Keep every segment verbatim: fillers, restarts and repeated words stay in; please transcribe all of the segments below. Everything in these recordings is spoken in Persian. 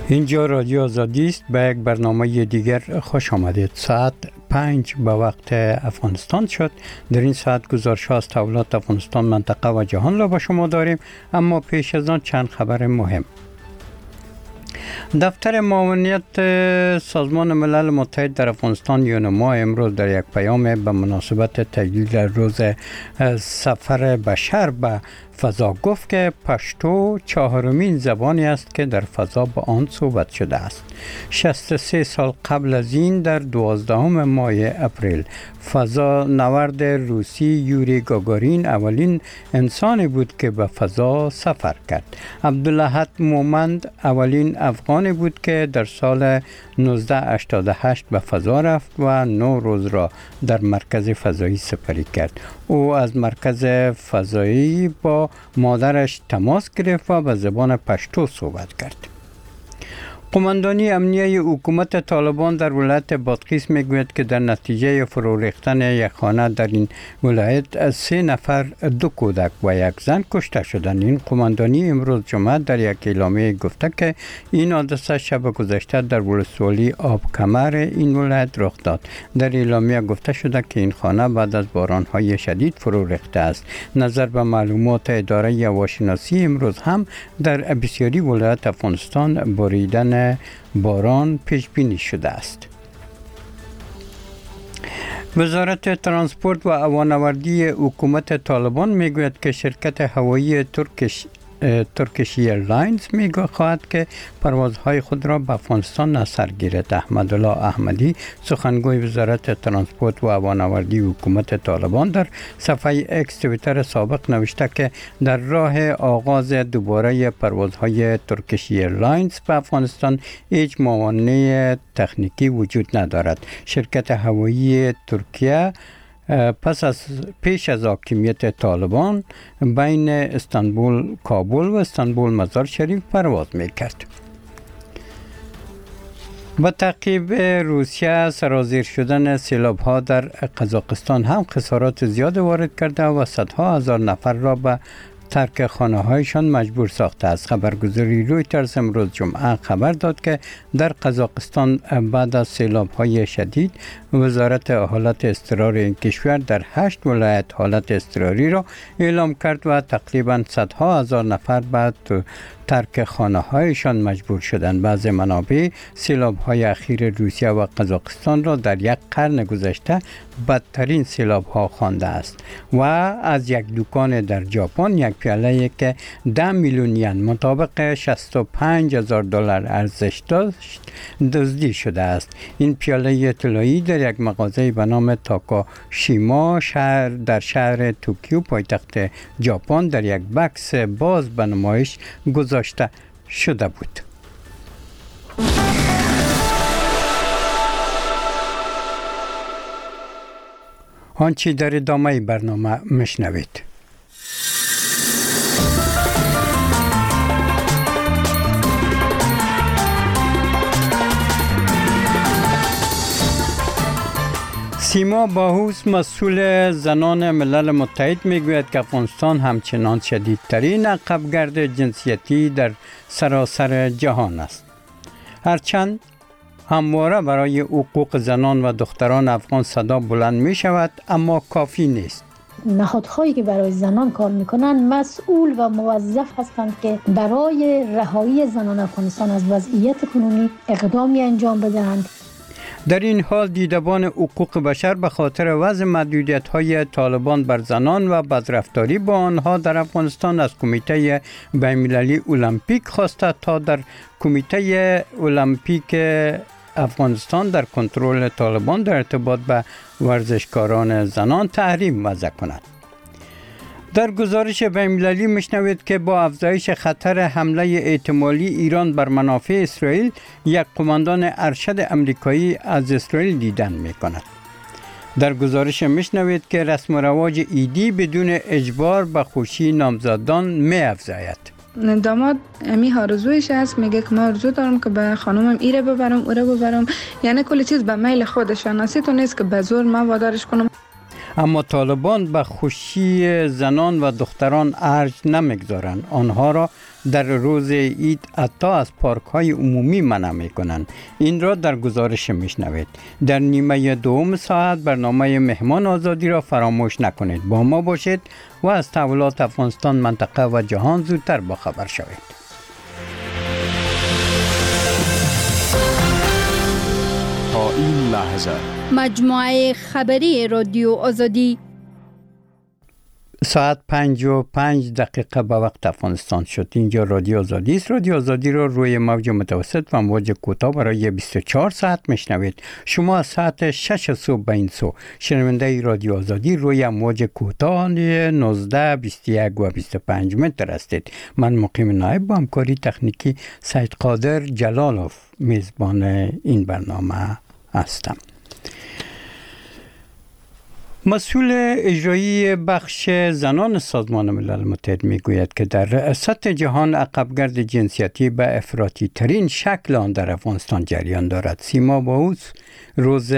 اینجا رادیو آزادی است. به یک برنامه دیگر خوش آمدید. ساعت پنج به وقت افغانستان شد. در این ساعت گزارش ها از تحولات افغانستان، منطقه و جهان را به شما داریم، اما پیش از آن چند خبر مهم. دفتر معاونیت سازمان ملل متحد در افغانستان یونما امروز در یک پیام به مناسبت تجلیل روز سفر بشر به فضا گفت که پشتو چهارمین زبانی است که در فضا با آن صحبت شده است. شصت و سه سال قبل از این در دوازدهم ماه اپریل فضا نورد روسی یوری گاگارین اولین انسانی بود که به فضا سفر کرد. عبدالأحد مومند اولین افغانی بود که در سال نوزده هشتاد و هشت به فضا رفت و نه روز را در مرکز فضایی سپری کرد. او از مرکز فضایی با مادرش تماس گرفت و به زبان پشتو صحبت کرد. قماندانی امنیه حکومت طالبان در ولایت بادغیس میگوید که در نتیجه فرو ریختن یک خانه در این ولایت سه نفر، دو کودک و یک زن کشته شدند. این قماندانی امروز جمعه در یک اعلامیه گفته که این حادثه شب گذشته در ولسوالی آب کمر این ولایت رخ داد. در اعلامیه گفته شده که این خانه بعد از بارانهای شدید فرو ریخته است. نظر به معلومات اداره هواشناسی امروز هم در بسیاری ولایت افغانستان باریدن باران پیش بینی شده است. وزارت ترانسپورت و هوانوردی حکومت طالبان میگوید که شرکت هوایی ترکش ترکیش ایرلاینز می‌خواهد که پروازهای خود را به افغانستان اثر گیرد. احمدالله احمدی سخنگوی وزارت ترانسپورت و هوانوردی حکومت طالبان در صفحه اکس توییتر سابق نوشته که در راه آغاز دوباره پروازهای ترکیش ایرلاینز به افغانستان هیچ موانع تکنیکی وجود ندارد. شرکت هوایی ترکیه پس از پیش از حاکمیت طالبان بین استانبول کابل و استانبول مزار شریف پرواز میکرد. با تعقیب روسیه سرازیر شدن سیلاب ها در قزاقستان هم خسارات زیاد وارد کرده و صدها هزار نفر را به ترک خانه هایشان مجبور ساخته است. خبرگزاری رویترز امروز جمعه خبر داد که در قزاقستان بعد از سیلاب های شدید وزارت حالت اضطرار این کشور در هشت ولایت حالت اضطراری را اعلام کرد و تقریبا صدها هزار نفر بعد ترک خانه هایشان مجبور شدند. بعض منابع سیلاب های اخیر روسیه و قزاقستان را در یک قرن گذشته بدترین سیلاب ها خوانده است و از یک دکان در ژاپن یک پیاله که ده میلیون ین مطابق شصت و پنج هزار دلار ارزش داشت دزدی شده است. این پیاله طلایی در یک مغازه به نام تاکاشیما شهر در شهر توکیو پایتخت ژاپن در یک بکس باز به نمایش گذاشته شده بود. آنچه در ادامه برنامه مشنوید. سیما باهوس مسئول زنان ملل متحد میگوید که افغانستان همچنان شدیدترین عقبگرد جنسیتی در سراسر جهان است. هرچند همواره برای حقوق زنان و دختران افغان صدا بلند می شود، اما کافی نیست. نهادهایی که برای زنان کار میکنند مسئول و موظف هستند که برای رهایی زنان افغانستان از وضعیت کنونی اقدامی انجام بدهند. در این حال دیدبان حقوق بشر به خاطر وضع محدودیت‌های طالبان بر زنان و بدرفتاری با آنها در افغانستان از کمیته بین‌المللی المپیک خواسته تا در کمیته المپیک افغانستان در کنترل طالبان در ارتباط به ورزشکاران زنان تحریم وضع کند. در گزارش بین‌المللی میشنوید که با افزایش خطر حمله احتمالی ایران بر منافع اسرائیل، یک قماندان ارشد امریکایی از اسرائیل دیدن میکند. در گزارش میشنوید که رسم و رواج عیدی بدون اجبار به خوشی نامزدان می‌افزاید. داماد امی آرزویش است، میگه که من آرزو دارم که به خانومم ایره ببرم اوره ببرم، یعنی کلی چیز به میل خودشان است، تو نیست که به زور من وادارش کنم. اما طالبان به خوشی زنان و دختران ارج نمیگذارند. آنها را در روز عید حتی از پارک های عمومی منع میکنند. این را در گزارش میشنوید. در نیمه دوم ساعت برنامه مهمان آزادی را فراموش نکنید. با ما باشید و از تحولات افغانستان، منطقه و جهان زودتر با خبر شوید. تا این لحظه مجموعه خبری رادیو آزادی ساعت پنج و پنج دقیقه به وقت افغانستان شد. اینجا رادیو آزادی است. رادیو آزادی را روی موج متوسط و موج کوتاه برای بیست و چهار ساعت میشنوید. شما از ساعت شش صبح به این سو شنونده رادیو آزادی روی موج کوتاه نوزده، بیست و یک و بیست و پنج متر هستید. من مقیم نایب با همکاری تکنیکی سید قادر جلالوف میزبان این برنامه هستم. مسئول اجرایی بخش زنان سازمان ملل متحد میگوید که در سطح جهان عقبگرد جنسیتی به افراطی ترین شکل آن در افغانستان جریان دارد. سیما باوس روز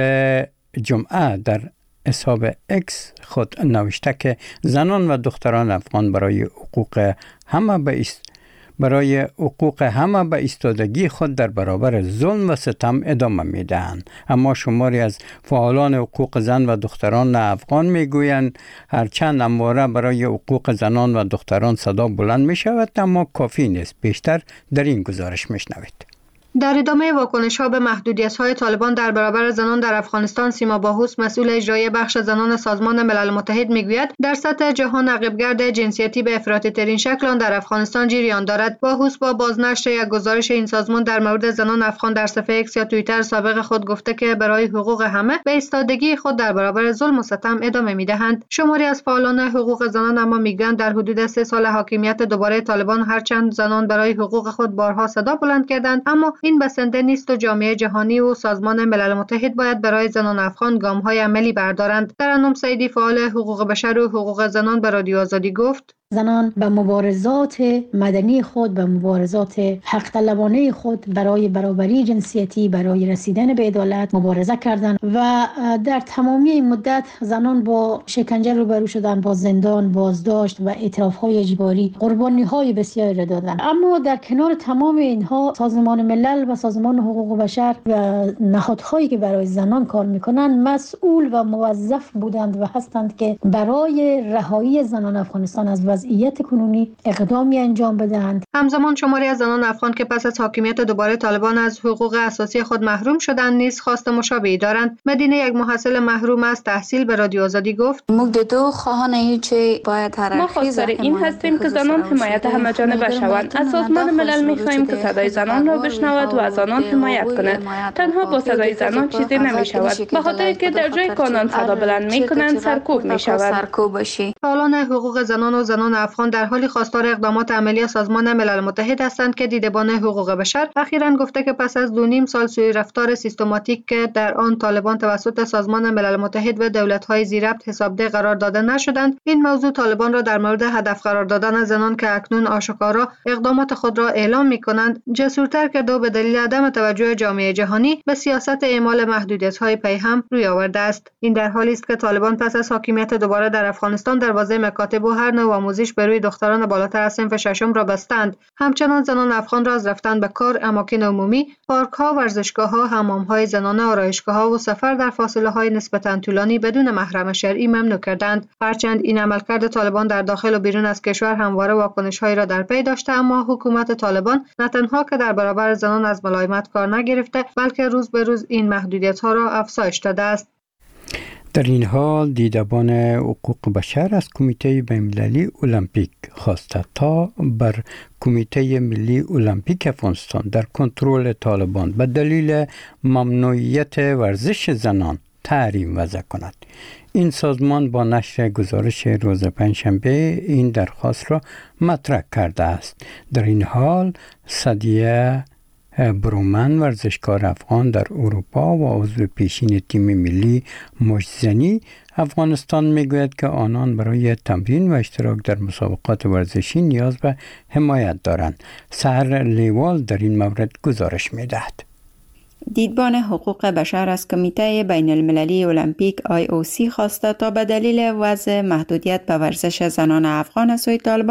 جمعه در حساب اکس خود نوشته که زنان و دختران افغان برای حقوق همه به است برای حقوق همه به ایستادگی خود در برابر ظلم و ستم ادامه میدهند. اما شماری از فعالان حقوق زن و دختران افغان میگویند هرچند همواره برای حقوق زنان و دختران صدا بلند می شود اما کافی نیست. بیشتر در این گزارش میشنوید. در ادامه واکنش‌ها به محدودیت‌های طالبان در برابر زنان در افغانستان، سیما باهوس مسئول اجرایی بخش زنان سازمان ملل متحد میگوید در سطح جهان عقبگرد جنسیتی به افراطی ترین شکل آن در افغانستان جریان دارد. باهوس با بازنشر یک گزارش این سازمان در مورد زنان افغان در صفحه اکس یا توییتر سابق خود گفته که برای حقوق همه به ایستادگی خود در برابر ظلم و ستم ادامه میدهند. شماری از فعالان حقوق زنان اما میگویند در حدود سه سال حاکمیت دوباره طالبان هرچند زنان برای حقوق خود بارها صدا بلند کردند اما این بسنده نیست و جامعه جهانی و سازمان ملل متحد باید برای زنان افغان گام‌های عملی بردارند. ترنم سیدی فعال حقوق بشر و حقوق زنان به رادیو آزادی گفت زنان به مبارزات مدنی خود، به مبارزات حق طلبانه خود برای برابری جنسیتی، برای رسیدن به عدالت مبارزه کردند و در تمامی این مدت زنان با شکنجه روبرو شدند، با زندان، بازداشت و اعتراف‌های اجباری، قربانی‌های بسیاری را دادند. اما در کنار تمام اینها سازمان ملل و سازمان حقوق بشر و نهادهایی که برای زنان کار می‌کنند مسئول و موظف بودند و هستند که برای رهایی زنان افغانستان از وضعیت کنونی اقدامی انجام بدهند. همزمان شماری از زنان افغان که پس از حاکمیت دوباره طالبان از حقوق اساسی خود محروم شدند نیز خواست مشابهی دارند. مدینه، یک محصل محروم از تحصیل، به رادیو آزادی گفت ما دو خواهان چه باید ما خواستار این هستیم که زنان حمایت همه‌جانبه شوند. از سازمان ملل می‌خواهیم که صدای زنان را بشنود و از آنان حمایت کند. تنها با صدای زنان چیزی نمی‌شود. به خاطر که در جای که آنان صدا بلند می‌کنند سرکوب می‌شود. فعالان حقوق زنان و زنان افغان در حالی خواستار اقدامات عملی سازمان ملل متحد هستند که دیدبان حقوق بشر اخیراً گفته که پس از دو نیم سال سوء رفتار سیستماتیک که در آن طالبان توسط سازمان ملل متحد و دولت‌های زیربط حسابده قرار داده نشدند، این موضوع طالبان را در مورد هدف قرار دادن زنان که اکنون آشکارا اقدامات خود را اعلام می‌کنند جسورتر کرده و به دلیل عدم توجه جامعه جهانی به سیاست اعمال محدودیت‌های پیهم روی آورده است. این در حالی است که طالبان پس از حاکمیت دوباره در افغانستان دروازه مکاتب و هر نوع آموزش به روی دختران بالاتر از صنف ششم را بستند. همچنان زنان افغان را از رفتن به کار، اماکن عمومی، پارک‌ها، ورزشگاه‌ها، حمام‌های زنانه، آرایشگاه‌ها و سفر در فاصله‌های نسبتاً طولانی بدون محرم شرعی ممنوع کردند. هرچند این عملکرد طالبان در داخل و بیرون از کشور همواره واکنش‌هایی را در پی داشته اما حکومت طالبان نه تنها که در برابر زنان از ملایمت کار نگرفته بلکه روز به روز این محدودیت‌ها را افزایش داده است. در این حال دیدبان حقوق بشر از کمیته بین‌المللی المپیک خواسته تا بر کمیته ملی المپیک افغانستان در کنترل طالبان به دلیل ممنوعیت ورزش زنان تحریم وضع کند. این سازمان با نشر گزارش روز پنجشنبه این درخواست را مطرح کرده است. در این حال سدیه برومن ورزشکار افغان در اروپا و عضو پیشین تیم ملی مشت‌زنی افغانستان میگوید که آنان برای تمرین و اشتراک در مسابقات ورزشی نیاز به حمایت دارند. سحر لیوال در این مورد گزارش میدهد. دیدبان حقوق بشر از کمیته بین المللی المپیک آی او سی خواسته تا به دلیل وضع محدودیت به ورزش زنان افغان از سوی طالبان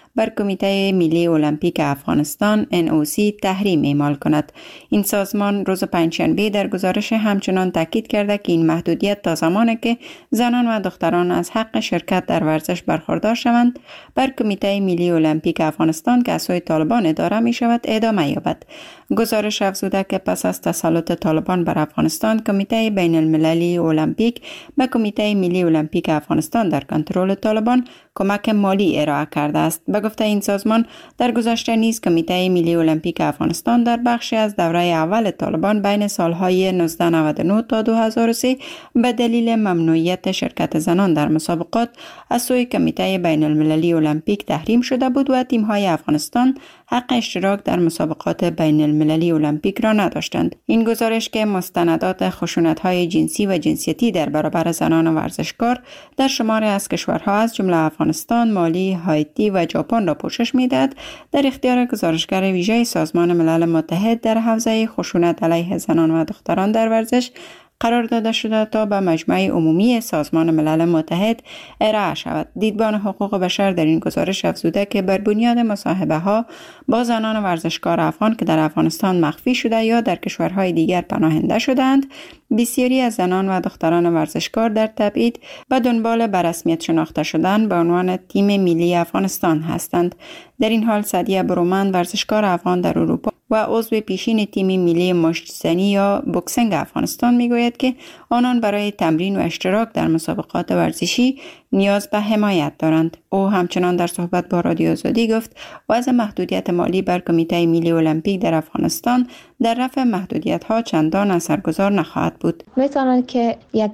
بر کمیته ملی المپیک افغانستان ان او سی تحریم اعمال کند. این سازمان روز پنجشنبه در گزارش همچنان تاکید کرده که این محدودیت تا زمانی که زنان و دختران از حق شرکت در ورزش برخوردار شوند بر کمیته ملی المپیک افغانستان که از سوی طالبان اداره می شود ادامه یابد. گزارش افزوده که پس از تسلط طالبان بر افغانستان، کمیته بین المللی المپیک به کمیته ملی المپیک افغانستان در کنترل طالبان کمک مالی ارائه کرده است. به گفته این سازمان در گذشته نیز کمیته ملی المپیک افغانستان در بخشی از دوره اول طالبان بین سالهای نوزده نود و نه تا دو هزار و سه به دلیل ممنوعیت شرکت زنان در مسابقات از سوی کمیته بین المللی المپیک تحریم شده بود و تیم‌های افغانستان حق اشتراک در مسابقات بین المللی المپیک را نداشتند. این گزارش که مستندات خشونت‌های جنسی و جنسیتی در برابر زنان و ورزشکار در شماری از کشورها از جمله افغانستان، مالی، هایتی و ژاپن را پوشش می‌دهد، در اختیار گزارشگر ویژه سازمان ملل متحد در حوزه خشونت علیه زنان و دختران در ورزش قرار داده شده تا به مجمع عمومی سازمان ملل متحد ارائه شود. دیدبان حقوق بشر در این گزارش افزوده که بر بنیاد مصاحبه ها با زنان ورزشکار افغان که در افغانستان مخفی شده یا در کشورهای دیگر پناهنده شدند، بسیاری از زنان و دختران ورزشکار در تبعید به دنبال به رسمیت شناخته شدن به عنوان تیم ملی افغانستان هستند. در این حال سعدیه برومند، ورزشکار افغان در اروپا و عضو پیشین تیم ملی مشت‌زنی یا بوکسینگ افغانستان میگوید که آنان برای تمرین و اشتراک در مسابقات ورزشی نیاز به حمایت دارند. او همچنان در صحبت با رادیو آزادی گفت وضع محدودیت مالی بر کمیته ملی المپیک در افغانستان در رفع محدودیت ها چندان اثرگذار نخواهد بود. میتونن که یک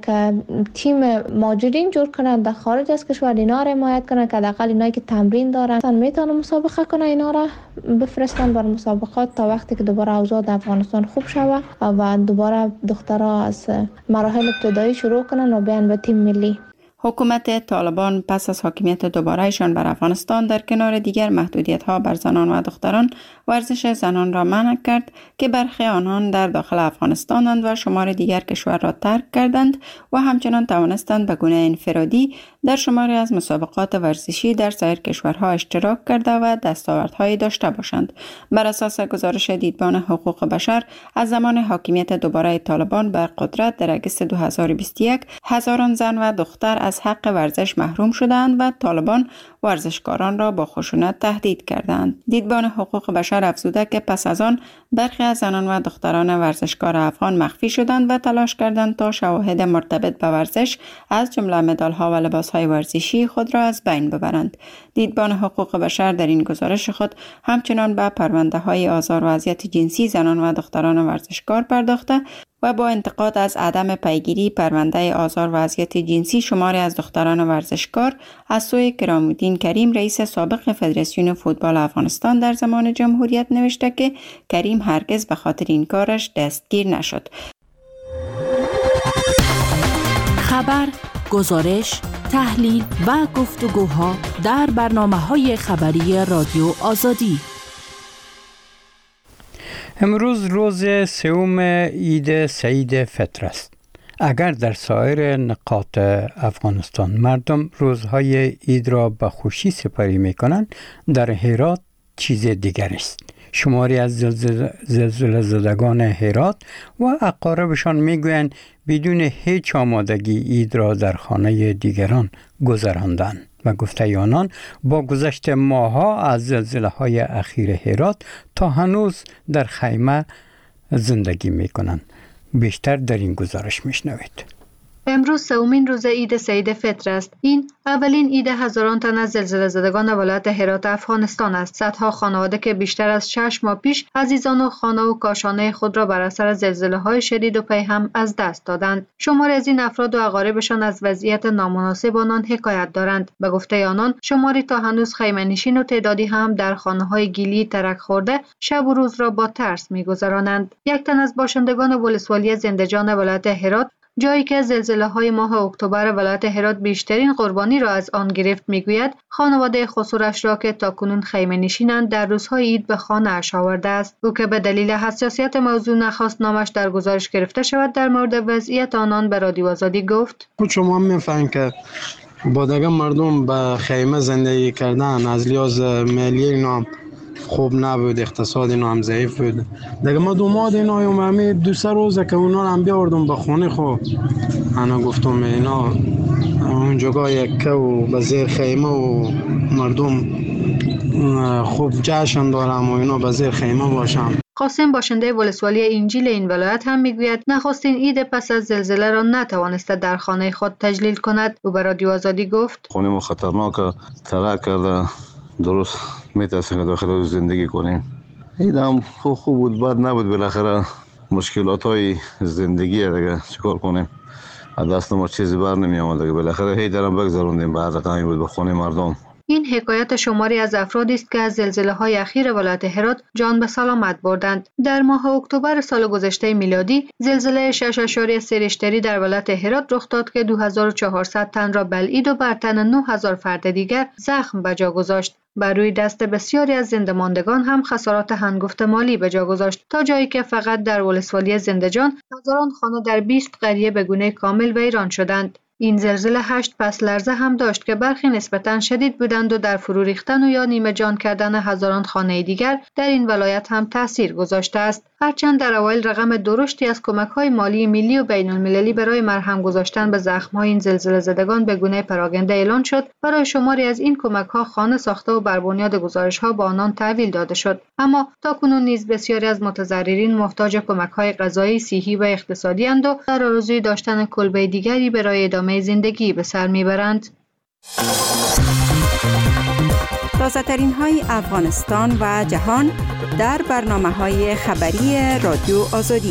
تیم ماجرین جور کنند در خارج از کشور، اینا را حمایت کنند که حداقل اینایی که تمرین دارن میتونن مسابقه کنن، اینا را بفرستن بر مسابقات تا وقتی که دوباره اوضاع در افغانستان خوب شود و دوباره دخترها از مراحل ابتدایی شروع کنن و بیان به تیم ملی. حکومت طالبان پس از حاکمیت دوبارهشان بر افغانستان در کنار دیگر محدودیت‌ها بر زنان و دختران ورزش زنان را منع کرد که برخی آنان در داخل افغانستانند و شمار دیگر کشور را ترک کردند و همچنان توانستند به گونه انفرادی در شماری از مسابقات ورزشی در سایر کشورها اشتراک کرده و دستاوردهایی داشته باشند. بر اساس گزارش دیدبان حقوق بشر از زمان حاکمیت دوباره طالبان بر قدرت در اگست دو هزار و بیست و یک هزاران زن و دختر از حق ورزش محروم شدند و طالبان ورزشکاران را با خشونت تهدید کردند. دیدبان حقوق بشر افزوده که پس از آن برخی از زنان و دختران ورزشکار افغان مخفی شدند و تلاش کردند تا شواهد مرتبط به ورزش از جمله مدال‌ها و لباس‌های ورزشی خود را از بین ببرند. دیدبان حقوق بشر در این گزارش خود همچنان به پرونده‌های آزار و اذیت جنسی زنان و دختران ورزشکار پرداخته و با انتقاد از عدم پیگیری پرونده آزار و اذیت جنسی شماری از دختران ورزشکار از سوی کرام‌الدین کریم، رئیس سابق فدراسیون فوتبال افغانستان در زمان جمهوریت، نوشته که کریم هرگز به خاطر این کارش دستگیر نشد. خبر، گزارش، تحلیل و گفتگوها در برنامه‌های خبری رادیو آزادی. امروز روز سوم عید سعید فطر است. اگر در سایر نقاط افغانستان مردم روزهای عید را به خوشی سپری می کنند، در هرات چیز دیگر است. شماری از زلزله زدگان هرات و اقاربشان می گویند بدون هیچ آمادگی عید را در خانه دیگران گذراندند و گفته آنان با گذشت ماه‌ها از زلزله های اخیر هرات تا هنوز در خیمه زندگی می کنند. بیشتر در این گزارش می شنوید. امروز سومین روز عید سعید فطر است. این اولین عید هزاران تن از زلزله زدگان ولایت هرات افغانستان است. صدها خانواده که بیشتر از شش ماه پیش عزیزان و خانه و کاشانه خود را بر اثر زلزله‌های شدید و پیهم از دست دادند. شماری از این افراد و اقاربشان از وضعیت نامناسب آنان حکایت دارند. به گفته آنان، شماری تا هنوز خیمه نشین و تعدادی هم در خانه‌های گیلی ترک خورده شب و روز را با ترس می‌گذرانند. یک تن از باشندگان ولسوالی زنده‌جان ولایت هرات، جایی که زلزله‌های ماه اکتبر ولایت هرات بیشترین قربانی را از آن گرفت، میگوید خانواده خسرش را که تاکنون خیمه نشینند در روزهای عید به خانه اش آورده است. او که به دلیل حساسیت موضوع نخواست نامش در گزارش گرفته شود، در مورد وضعیت آنان به رادیو آزادی گفت: شما میفهمید که با دیگه مردم به خیمه زندگی کردن، از لحاظ مالی اینا هم خوب نبود، اقتصاد اینا هم ضعیف بود. دیگه ما دو ماه اینا هم همین دو سه روزه که اونا هم بیاوردم به خونه خو انا گفتم اینا اون جگاه یکه و به زیر خیمه و مردم خوب جشن دارم و اینا به زیر خیمه باشم. قاسم باشنده ولسوالی انجیل این ولایت هم میگوید نخستین عید پس از زلزله را نتوانسته در خانه خود تجلیل کند. او به رادیو آزادی گفت خونه ما خطرناک ترک کرده، درست میترسیم که داخل زندگی کنیم. عید هم خوب خوب بود، بد نبود. بالاخره مشکلات های زندگی دیگه چیکار کنیم، از دست ما چیزی بر نمی آمد دیگه. بالاخره هی درم بگذروندیم، به هر رقمی بود به خونه مردم. این حکایت شماری از افرادی است که از زلزله‌های اخیر ولایت هرات جان به سلامت بردند. در ماه اکتبر سال گذشته میلادی زلزله شش اشاریه سه ریشتری در ولایت هرات رخ داد که دو هزار و چهارصد تن را بلعید و بر تن نه هزار فرد دیگر زخم به جا گذاشت. بر روی دست بسیاری از زنده‌ماندگان هم خسارات هنگفت مالی به جا گذاشت، تا جایی که فقط در ولسوالی زنده‌جان هزاران خانه در بیست قریه به گونه کامل ویران شدند. این زلزله هشت پس لرزه هم داشت که برخی نسبتاً شدید بودند و در فرو ریختن و یا نیمه جان کردن هزاران خانه دیگر در این ولایت هم تاثیر گذاشته است. هرچند در اوایل رقم درشتی از کمک‌های مالی ملی و بین‌المللی برای مرهم گذاشتن به زخم‌های این زلزله زدگان به گونه پراگنده اعلان شد، برای شماری از این کمک‌ها خانه ساخته و بر بنیاد گزارش‌ها به آنان تحویل داده شد. اما تاکنون نیز بسیاری از متضررین محتاج کمک‌های غذایی، صحی و اقتصادی اند و در آرزوی داشتن کلبه دیگری برای ادامه زندگی به سر میبرند. تازه ترین های افغانستان و جهان در برنامه های خبری رادیو آزادی.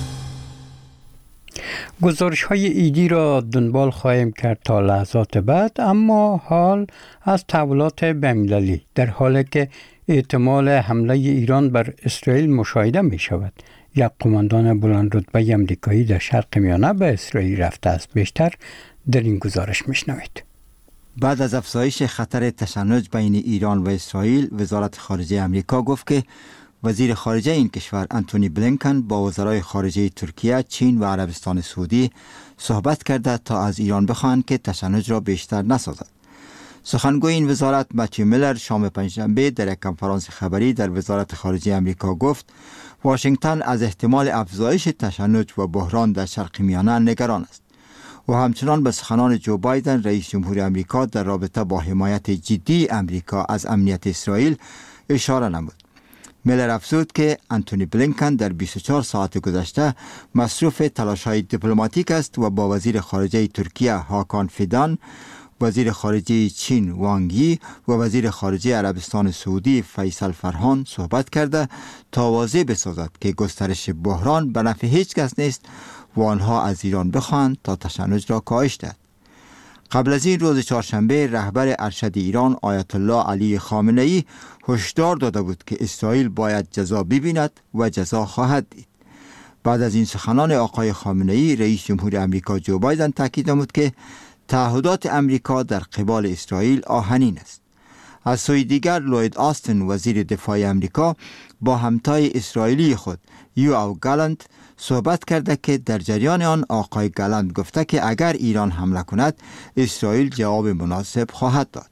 گزارش های ایدی را دنبال خواهیم کرد تا لحظات بعد، اما حال از تحولات بین‌المللی در حالی که احتمال حمله ایران بر اسرائیل مشاهده می شود. یک قماندان بلند رتبه آمریکایی در شرق میانه به اسرائیل رفته است. بیشتر در این گزارش میشنوید. بعد از افزایش خطر تشنج بین ایران و اسرائیل، وزارت خارجه آمریکا گفت که وزیر خارجه این کشور انتونی بلینکن با وزرای خارجه ترکیه، چین و عربستان سعودی صحبت کرده تا از ایران بخواهند که تشنج را بیشتر نسازد. سخنگوی این وزارت متیو میلر شام پنجشنبه در یک کنفرانس خبری در وزارت خارجه آمریکا گفت واشنگتن از احتمال افزایش تشنج و بحران در شرق میانه نگران است و همچنان به سخنان جو بایدن رئیس جمهور آمریکا در رابطه با حمایت جدی آمریکا از امنیت اسرائیل اشاره نمود. میلر افزود که انتونی بلینکن در بیست و چهار ساعت گذشته مصروف تلاش‌های دیپلماتیک است و با وزیر خارجه ترکیه هاکان فیدان، وزیر خارجه چین وانگ یی و وزیر خارجه عربستان سعودی فیصل فرهان صحبت کرده تا واضح بسازد که گسترش بحران به نفع هیچ کس نیست و آنها از ایران بخواهند تا تشنج را کاهش دهد. قبل از این روز چهارشنبه رهبر ارشد ایران آیت الله علی خامنه ای هشدار داده بود که اسرائیل باید جزا ببیند و جزا خواهد دید. بعد از این سخنان آقای خامنه ای، رئیس جمهور آمریکا جو بایدن تاکید نمود که تعهدات آمریکا در قبال اسرائیل آهنین است. از سوی دیگر لوید آستن وزیر دفاع آمریکا با همتای اسرائیلی خود یوآو گالانت صحبت کرده که در جریان آن آقای گالانت گفته که اگر ایران حمله کند اسرائیل جواب مناسب خواهد داد.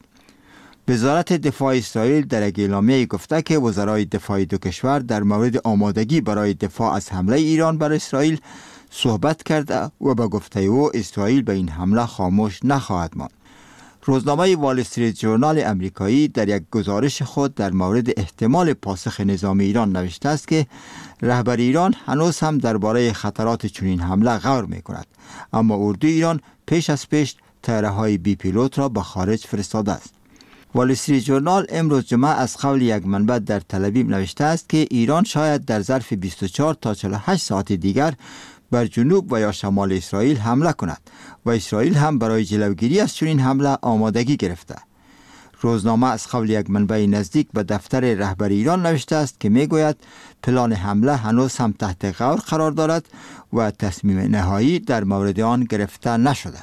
وزارت دفاع اسرائیل در یک اعلامیه گفته که وزرای دفاع دو کشور در مورد آمادگی برای دفاع از حمله ایران بر اسرائیل صحبت کرده و به گفته او اسرائیل به این حمله خاموش نخواهد ماند. روزنامه وال استریت ژورنال امریکایی در یک گزارش خود در مورد احتمال پاسخ نظامی ایران نوشته است که رهبر ایران هنوز هم درباره خطرات چنین حمله غور می‌کند، اما اردوی ایران پیش از پیش طیاره‌های بی پیلوت را به خارج فرستاده است. وال استریت ژورنال امروز جمعه از قول یک منبع در تل‌آویو نوشته است که ایران شاید در ظرف بیست و چهار تا چهل و هشت ساعت دیگر بر جنوب و یا شمال اسرائیل حمله کند و اسرائیل هم برای جلوگیری از چنین حمله آمادگی گرفته. روزنامه از قول یک منبع نزدیک به دفتر رهبر ایران نوشته است که میگوید پلان حمله هنوز هم تحت غور قرار دارد و تصمیم نهایی در مورد آن گرفته نشده.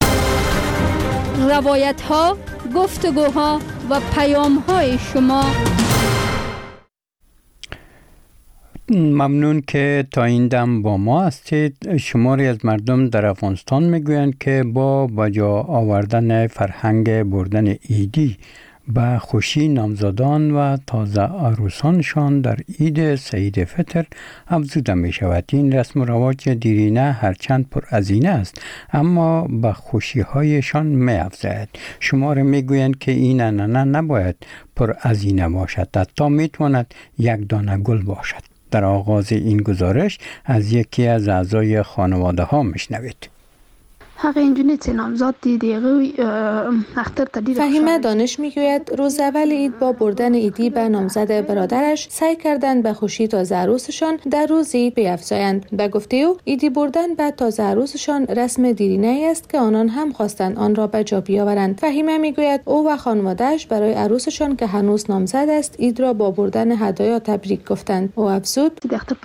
روایت ها، گفتگوها و پیام های شما. ممنون که تا این دم با ما هستید. شماری از مردم در افغانستان میگویند که با بجا آوردن فرهنگ بردن عیدی به خوشی نامزادان و تازه عروسانشان در عید سعید فطر افزوده می شود. این رسم و رواج دیرینه هرچند پر هزینه است اما به خوشی هایشان می افزاید. شماره می گویند که این عنعنه نباید پر هزینه باشد، حتی می تواند یک دانه گل باشد. در آغاز این گزارش از یکی از اعضای خانواده ها میشنوید. حق اینجوری چه نامزاد دیگه اختر تدیر فهیمه دانش میگوید روز اول عید با بردن عیدی به نامزد برادرش سعی کردند به خوشی تازه عروسشان در روز عید بیفزایند. به گفته او عیدی بردن به تازه عروسشان رسم دیرینه است که آنان هم خواستند آن را به جا بیاورند. فهیمه میگوید او و خانواده‌اش برای عروسشان که هنوز نامزد است عید را با بردن هدایا تبریک گفتند. او افزود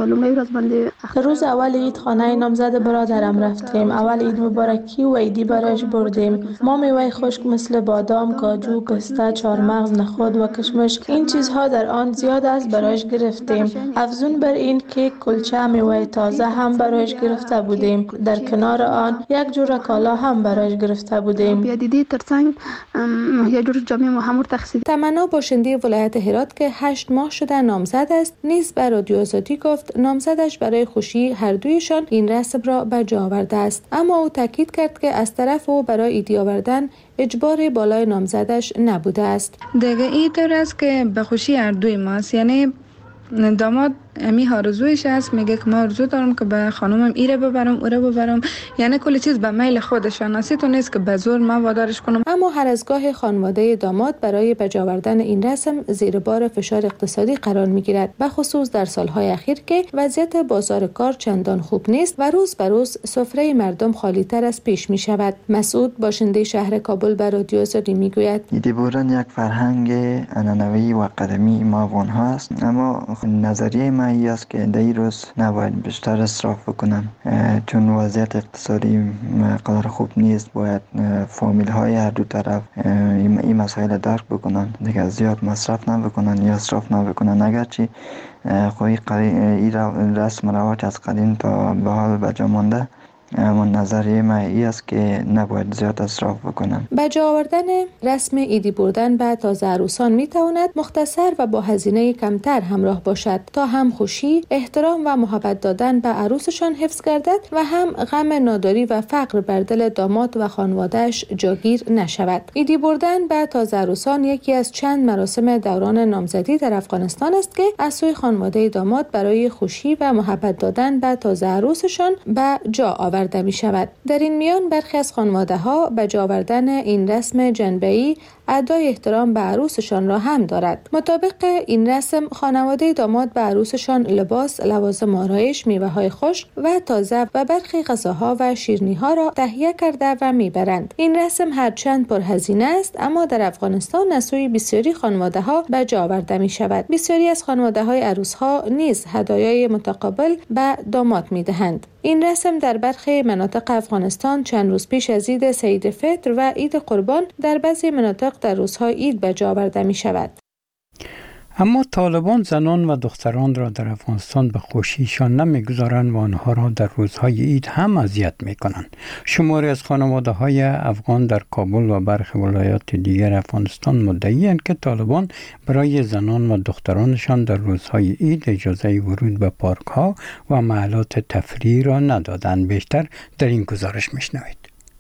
روز اول عید خانه نامزد برادرم رفتیم. اول عید مبارک کی و عیدی برایش بردیم. ما میوه خشک مثل بادام، کاجو، پسته، چهارمغز، نخود و کشمش این چیزها در آن زیاد است برایش گرفتیم. افزون بر این کیک، کلچه، میوه تازه هم برایش گرفته بودیم. در کنار آن یک جور کالا هم برایش گرفته بودیم. بیادیدی ترڅنګ یک جور جامې مو هم ورته. تمنا باشنده ولایت هرات که هشت ماه شده نامزد است نیز به رادیو آزادی گفت نامزدش برای خوشی هر دویشان این رسم را به جا آورده است، اما او تاکید کرد که از طرف او برای عیدی آوردن اجبار بالای نامزدش نبوده است. دیگه این طور است که به خوشی هر دوی ماست، یعنی داماد امی آرزویش است، میگه که ما آرزو دارم که به خانومم ایره ببرم اوره ببرم، یعنی کلی چیز به میل خودشان است، تو نیست که به زور ما وادارش کنم. اما هر از گاه خانواده داماد برای بجا آوردن این رسم زیر بار فشار اقتصادی قرار میگیرد، به خصوص در سالهای اخیر که وضعیت بازار کار چندان خوب نیست و روز به روز سفره مردم خالی تر از پیش می شود. مسعود باشنده شهر کابل به رادیو آزادی میگوید عیدی بردن یک فرهنگ عنعنوی و قدیمی ما افغان‌ها است، اما نظریه من این است که در این روز نباید بیشتر اصراف بکنن، چون وضعیت اقتصادی قدر خوب نیست. باید فامیل های هر دو طرف این مسائل درک بکنن، دیگه زیاد مصرف نبکنن یا اصراف نبکنن. اگرچه خوی این رسم و رواج از قدیم تا به حال بجا مانده، اما نظریه من این است که نباید زیاد اصراف بکنن. به جا آوردن رسم عیدی بردن به تازه عروسان می تواند مختصر و با هزینه کمتر همراه باشد تا هم خوشی، احترام و محبت دادن به عروسشان حفظ گردد و هم غم ناداری و فقر بر دل داماد و خانواده‌اش جاگیر نشود. عیدی بردن به تازه عروسان یکی از چند مراسم دوران نامزدی در افغانستان است که از سوی خانواده داماد برای خوشی و محبت دادن به تازه عروسشان به جا آورد می شود. در این میان برخی از خانواده ها به جا آوردن این رسم جنبه‌ای ادای احترام به عروسشان را هم دارد. مطابق این رسم خانواده داماد به عروسشان لباس، لوازم آرایش، میوه‌های خشک و تازه و برخی غذاها و شیرینی‌ها را تهیه کرده و میبرند. این رسم هرچند پرهزینه است اما در افغانستان از سوی بسیاری خانواده ها به جا آورده می شود. بسیاری از خانواده های عروس ها نیز هدایای متقابل به داماد میدهند. این رسم در برخی مناطق افغانستان چند روز پیش از عید سعید فطر و عید قربان در بعضی مناطق در روزهای عید به جا آورده می شود. اما طالبان زنان و دختران را در افغانستان به خوشیشان نمیگذارند و آنها را در روزهای عید هم اذیت میکنند. شماری از خانواده های افغان در کابل و برخی ولایات دیگر افغانستان مدعی‌اند که طالبان برای زنان و دخترانشان در روزهای عید اجازه ورود به پارک ها و محلات تفریح را ندادند. بیشتر در این گزارش میشنوید.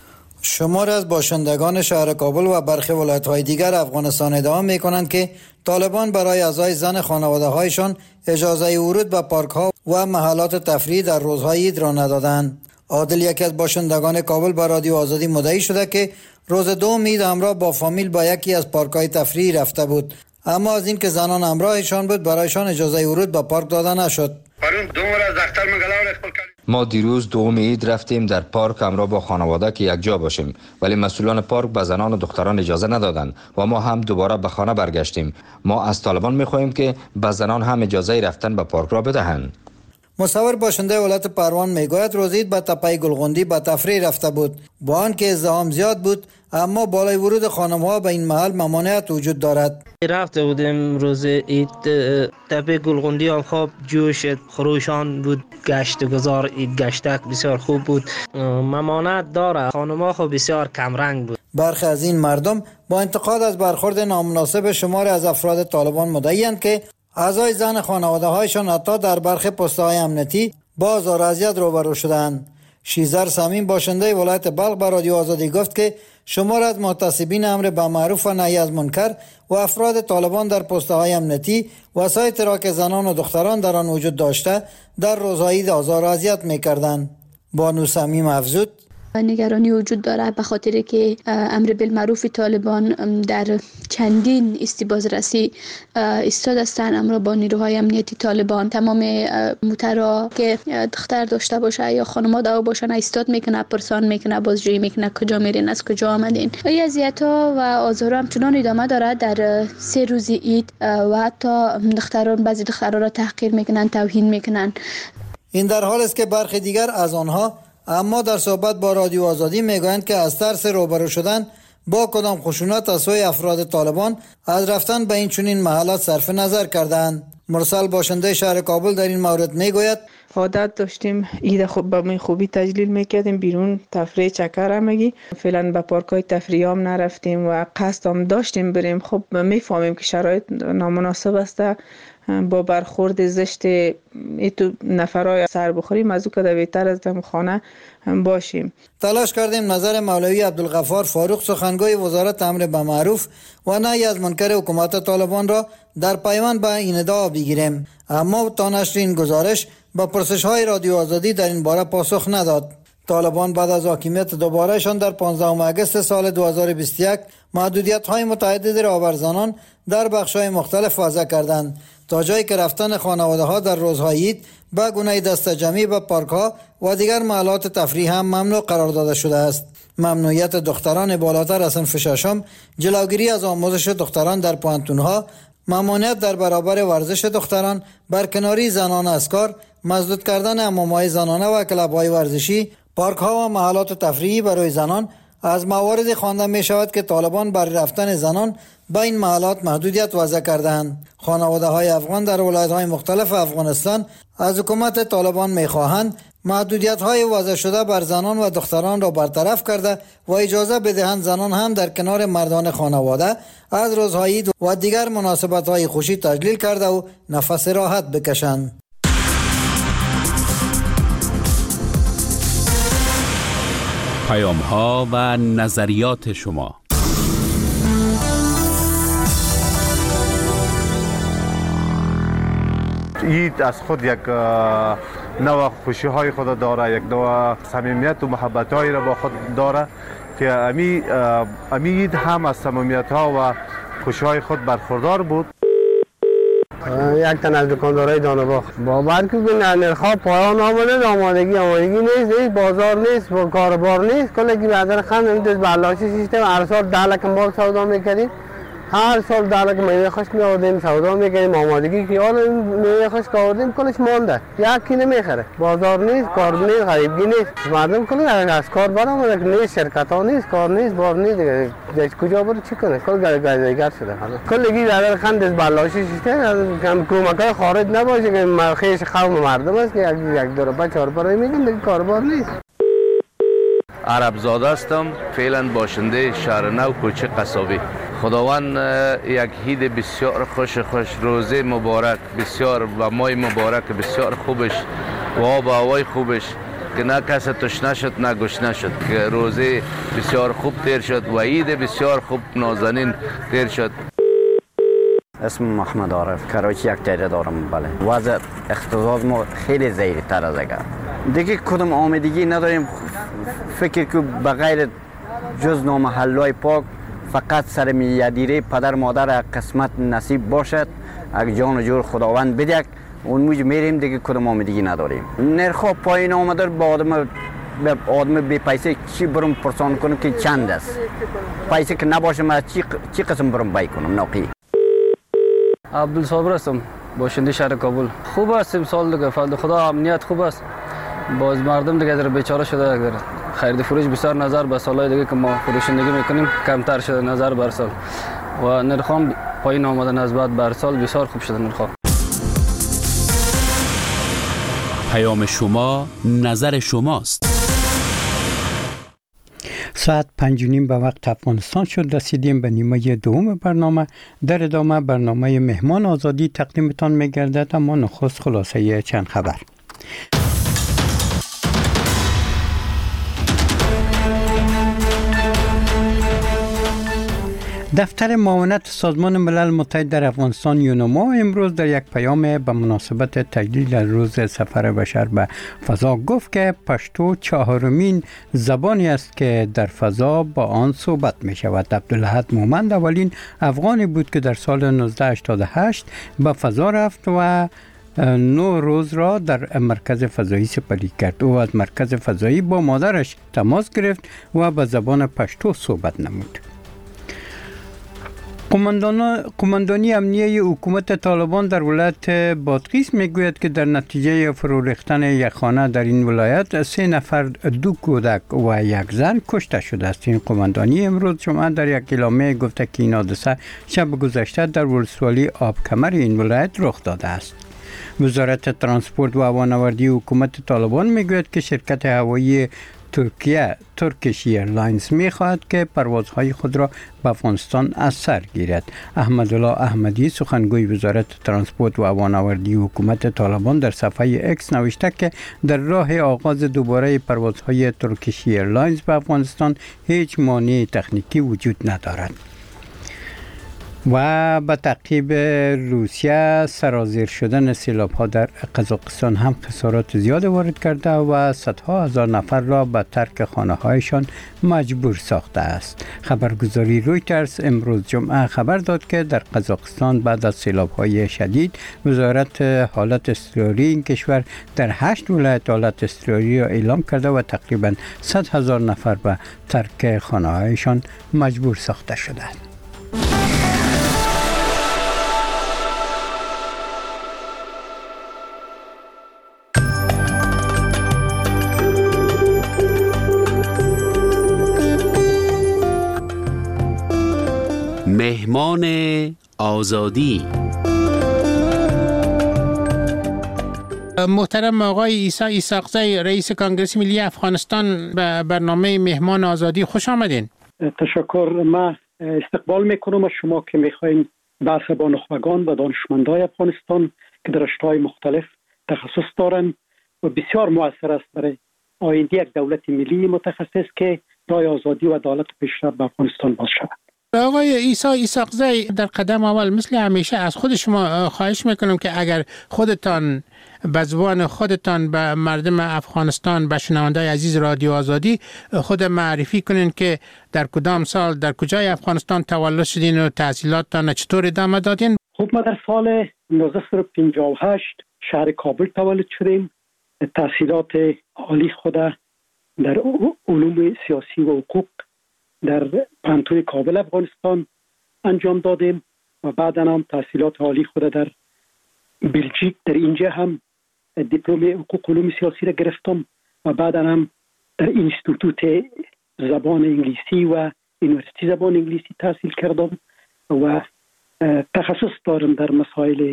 شمار از باشندگان شهر کابل و برخی ولایت‌های دیگر افغانستان ادعا می‌کنند که طالبان برای اعضای زن خانواده‌هایشان اجازه ورود به پارک‌ها و محلات تفریح در روزهای عید را ندادند. عادل یکی از باشندگان کابل با رادیو آزادی مدعی شده که روز دوم عید همراه با فامیل با یکی از پارک‌های تفریح رفته بود، اما از اینکه زنان همراهشان بود برایشان اجازه ورود به پارک داده نشد. ما دیروز دوم عید رفتیم در پارک همراه با خانواده که یک جا باشیم، ولی مسئولان پارک به زنان و دختران اجازه ندادند و ما هم دوباره به خانه برگشتیم. ما از طالبان می‌خواهیم که به زنان هم اجازه رفتن به پارک را بدهند. مصور باشنده ولایت پروان میگوید روز عید به تپه گلغندی به تفریح رفته بود. با آنکه ازدحام زیاد بود اما بالای ورود خانم ها به این محل ممانعت وجود دارد. رفته بودیم روز عید، تپه گلغندی هم خوب جوش خروشان بود، گشت گذار عید گشتک بسیار خوب بود. ممانعت داره، خانم ها خوب بسیار کم رنگ بود. برخی از این مردم با انتقاد از برخورد نامناسب شمار از افراد طالبان مدعی‌اند که اعضای زن خانواده هایشان حتی در برخی پست‌های امنیتی با آزار و اذیت روبرو شدند. شیزر سمین باشنده ولایت بلخ به رادیو آزادی گفت که شمار از محتسبین امر به معروف و نهی از منکر و افراد طالبان در پست‌های امنیتی وسایت را که زنان و دختران در آن وجود داشته در روزهای آزار و اذیت می‌کردند. بانو سمیم افزود نگرانی وجود داره به خاطر که امر بالمعروف طالبان در چندین استبازرسی ایستاد هستند. امر با نیروهای امنیتی طالبان تمام موترا که دختر داشته باشه یا خانم‌ها دو باشن ایستاد میکنه، پرسان میکنه، بازجویی میکنه کجا میرین، از کجا آمدین. این اذیت‌ها و آزار همچنان ادامه داره. در سه روز عید و حتی دختران بعضی دخترها را تحقیر میکنن، توهین میکنن. این در حال است که برخی دیگر از آنها اما در صحبت با رادیو آزادی میگویند که از ترس روبرو شدن با کدام خشونت از سوی افراد طالبان از رفتن به این چنین محلات صرف نظر کردند. مرسل باشنده شهر کابل در این مورد میگوید عادت داشتیم عید خوب به خوبی تجلیل میکردیم، بیرون تفریح چکر همگی، فعلا به پارکای تفریح هم نرفتیم و قصد هم داشتیم بریم. خب میفهمیم که شرایط نامناسب است، با برخورد زشت ایتو نفرای سر بخوریم، از او که بهتر از دم خانه باشیم. تلاش کردیم نظر مولوی عبدالغفار فاروق سخنگوی وزارت امر به معروف و نهی از منکر حکومت طالبان را در پیوند به این ادعا بگیریم، اما تا نشر این گزارش با پرسش های رادیو آزادی در این باره پاسخ نداد. طالبان بعد از حاکمیت دوبارهشان در پانزدهم آگوست سال دو هزار و بیست و یک محدودیت های متعددی را بر زنان در بخش های مختلف وضع کردند، تا جایی که رفتن خانواده ها در روزهای عید به گونه دست جمعی به پارک ها و دیگر محلات تفریح هم ممنوع قرار داده شده است. ممنوعیت دختران بالاتر از صنف ششم، جلوگیری از آموزش دختران در پوهنتون ها، ممانعت در برابر ورزش دختران، برکناری زنان از کار، مسدود کردن حمام‌های زنانه و کلب‌های ورزشی، پارک ها و محلات تفریحی برای زنان از مواردی خوانده می شود که طالبان بر رفتن زنان به این محلات محدودیت وضع کردند. خانواده های افغان در ولایت های مختلف افغانستان از حکومت طالبان می خواهند محدودیت های وضع شده بر زنان و دختران را برطرف کرده و اجازه بدهند زنان هم در کنار مردان خانواده از روزهای عید و دیگر مناسبت های خوشی تجلیل کرده و نفس راحت بکشند. پیام ها و نظریات شما. عید از خود یک نوع خوشی های خود داره، یک نوع صمیمیت و محبت هایی را با خود داره که امی امی عید هم از صمیمیت ها و خوشی های خود برخوردار بود. یک تن از دکاندارای دانباغ باور که نرخ‌ها پایان آمده، آمادگی آمادگی نیست، نیست بازار نیست، کاربار نیست. کلی که بعد خند میدوز بلاشی سیستم هر سال ده لک مال سودا میکردیم، هر سال ده لک میوه خشک میآوردیم سودا میکردیم، آمادگی که حالا میوه خشک آوردیم کلش مانده، یکی نمیخره، بازار نیست، کار نیست، غریبگی نیست، مردم کلی از کار برآمده که نیست، شرکت ها نیست، کار نیست، بار نیست، دیگه کجا بره چی کنه؟ کل گردیگر شده حالا. کلی که بعد خند از بلاشی سیستم کم کمکای خارج نباشه که مرخیش قوم مردم است که یک دو روپا چهار روپا میگن دیگه کاربار نیست. عرب زاده هستم، فعلا باشنده شهر نو کوچه قصابی. خداوند یک عید بسیار خوش خوش، روزه مبارک بسیار و ماه مبارک بسیار خوبش و آب و هوای خوبش که نه کس تشنه شد نه گشنه شد، که روزه بسیار خوب تیر شد و عید بسیار خوب نازنین تیر شد. اسم محمد عارف، کراچی یک تیره دارم. بله وضع اقتصاد ما خیلی زیری تر از اگر دیگه کدام آمدگی نداریم. فکر که بغیر جز نامحلای پاک فقط سر میادیره پدر مادر قسمت نصیب باشد، اگه جان و جور خداوند بدهد اون موج میریم دیگه کدام آمدگی نداریم. نرخ پایین آمده با آدم به آدم بی پیسه چی برم پرسان کنم که چند است، پیسه که نباشه من چی چی قسم برم بای کنم ناقی. عبدالصابر هستم، باشنده شهر کابل. خوب است امسال دیگه فضل خدا امنیت خوب است، باز مردم دیگه در بیچاره شده دیگه خرید فروش بسیار نظر به سالهای دیگه که ما فروشندگی میکنیم کمتر شده نظر بر سال و نرخام پایین آمده نسبت بر سال بسیار خوب شده نرخام. پیام شما نظر شماست. ساعت پنج و نیم به وقت افغانستان شد. رسیدیم به نیمه دوم برنامه. در ادامه برنامه مهمان آزادی تقدیمتان می‌گردد، اما نخست خلاصه چند خبر. دفتر معاونت سازمان ملل متحد در افغانستان یونما امروز در یک پیام به مناسبت تجلیل روز سفر بشر به فضا گفت که پشتو چهارمین زبانی است که در فضا با آن صحبت می شود. عبدالحد مومند اولین افغانی بود که در سال نوزده هشتاد و هشت به فضا رفت و نو روز را در مرکز فضایی سپری کرد. او از مرکز فضایی با مادرش تماس گرفت و به زبان پشتو صحبت نمود. قماندانی امنیه حکومت طالبان در ولایت بادغیس میگوید که در نتیجه فرو ریختن یک خانه در این ولایت سه نفر، دو کودک و یک زن کشته شده است. این قماندانی امروز جمعه در یک اعلامیه گفته که این حادثه شب گذشته در ولسوالی آبکمر این ولایت رخ داده است. وزارت ترانسپورت و هوانوردی حکومت طالبان میگوید که شرکت هوایی ترکیه ترکیش ایرلاینز می خواهد که پروازهای خود را به افغانستان از سر گیرد. احمدالله احمدی سخنگوی وزارت ترانسپورت و هوانوردی حکومت طالبان در صفحه اکس نوشته که در راه آغاز دوباره پروازهای ترکیش ایرلاینز به افغانستان هیچ مانع تکنیکی وجود ندارد. و به تعقیب روسیه سرازیر شدن سیلاب‌ها در قزاقستان هم خسارات زیاد وارد کرده و صدها هزار نفر را به ترک خانه‌هایشان مجبور ساخته است. خبرگزاری رویترز امروز جمعه خبر داد که در قزاقستان بعد از سیلاب‌های شدید وزارت حالت اضطراری این کشور در هشت ولایت حالت اضطراری را اعلام کرده و تقریباً صد هزار نفر به ترک خانه‌هایشان مجبور ساخته شده است. مهمان آزادی. محترم آقای عیسی ایساقزی، رئیس کنگره ملی افغانستان، به برنامه مهمان آزادی خوش آمدین. تشکر. ما استقبال میکنم از شما که میخواین بحث با نخبگان و دانشمندای افغانستان که در رشته‌های مختلف تخصص دارن و بسیار مؤثر است برای آینده یک دولت ملی متخصص که راه آزادی و عدالت و پیشرفت به افغانستان باز شود. آقای عیسی ایساقزی، در قدم اول مثل همیشه از خود شما خواهش میکنم که اگر خودتان به زبان خودتان به مردم افغانستان، به شنوندای عزیز رادیو آزادی خود معرفی کنین که در کدام سال در کجای افغانستان تولد شدین و تحصیلاتتان چطور ادامه دادین؟ خب ما در سال نوزده و پنجاه و هشت شهر کابل تولد شدیم. تحصیلات عالی خود در علوم سیاسی و حقوق در پانتوی کابل افغانستان انجام دادیم و بعدا هم تحصیلات عالی خود در بلژیک در اینجا هم دیپلم حقوق علوم سیاسی را گرفتم و بعدا هم در اینستیتوت زبان انگلیسی و یونیورسیتی زبان انگلیسی تحصیل کردم و تخصص دارم در مسائل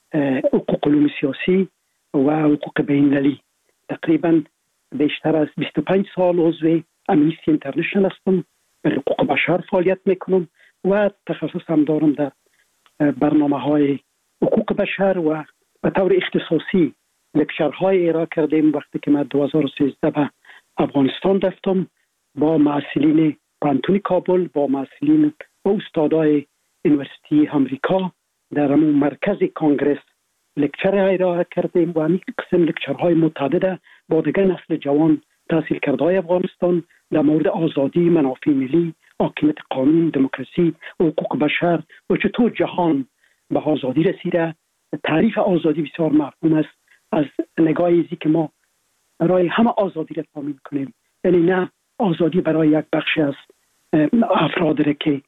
حقوق علوم سیاسی و حقوق بین‌المللی. تقریبا بیشتر از بیست و پنج سال عضو امنیستی اینترنشنال هستم، به حقوق بشر فعالیت میکنم و تخصص هم دارم در برنامه های حقوق بشر و به طور اختصاصی لکچرهای ارائه کردیم. وقتی که من دو هزار و سیزده به افغانستان رفتم با معلولین پانتون کابل، با معلولین و استادای یونیورسیتی امریکا در همون مرکز کانگرس لکچر ارائه کردیم و همین قسم لکچرهای متعدد با دیگر نسل جوان تحصیل کرده های افغانستان در مورد آزادی، منافع ملی، حاکمیت قانون، دموکراسی و حقوق بشر و چطور جهان به آزادی رسیده. تعریف آزادی بسیار مفهوم است از نگاه ازی که ما برای همه آزادی را تامین کنیم، یعنی نه آزادی برای یک بخش از افراد را که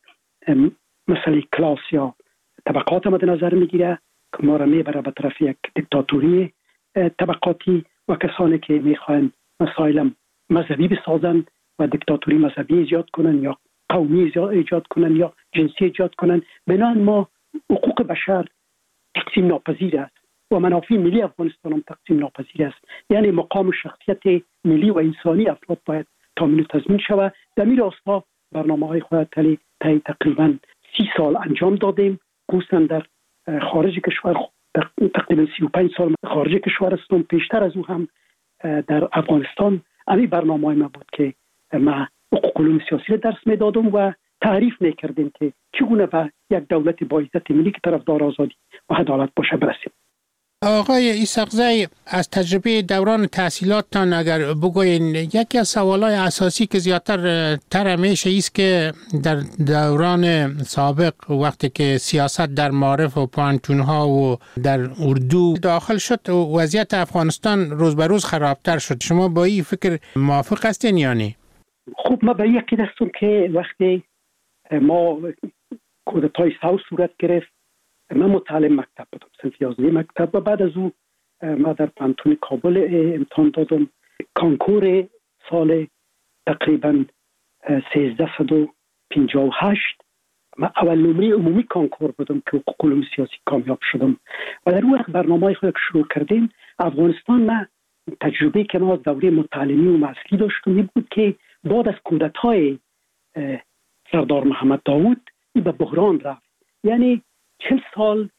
مثلا کلاس یا طبقات مد نظر میگیره که ما را میبره به طرف یک دیکتاتوری طبقاتی و کسانی که میخواین مسائل مذهبی بسازن و دیکتاتوری مذهبی ایجاد کنن یا قومی ایجاد کنن یا جنسی ایجاد کنن. بنابراین ما حقوق بشر تقسیم ناپذیر است و منافع ملی افغانستان هم تقسیم ناپذیر است. یعنی مقام و شخصیت ملی و انسانی افراد باید تامین و تضمین شود. در این راستا برنامه‌های خود تلی تقریبا سی سال انجام دادیم. خصوصا در خارج کشور تقریبا سی و پنج سال خارج کشور هستم. پیشتر از او هم در افغانستان امی برنامه‌های ما بود که ما حقوق علوم سیاسی درس میدادم و تعریف میکردیم که چگونه به یک دولت با عزت ملی که طرفدار آزادی و عدالت باشه برسیم. آقای ایساقزی، از تجربه دوران تحصیلاتتان اگر بگوین، یکی از سوالای اساسی که زیادتر تر میشه ایست که در دوران سابق وقتی که سیاست در معارف و پانتونها و در اردو داخل شد وضعیت افغانستان روز به روز خرابتر شد. شما با این فکر موافق هستین یا نه؟ خب ما به یکی دستم که وقتی ما کودتای ساو صورت گرفت، من متعلم مکتب بودم، صنف یازده مکتب، و بعد از او ما در پانتون کابل امتحان دادم. کانکور سال تقریبا سیزده و پنجاه و هشت من اول نمره عمومی کانکور بودم که حقوق علوم سیاسی کامیاب شدم و در اون وقت برنامه‌های خود که شروع کردیم افغانستان، ما تجربه که ما از دوره متعلمی و معسلی داشتم این بود که بعد از کودتای سردار محمد داود این به بحران رفت. یعنی چل سال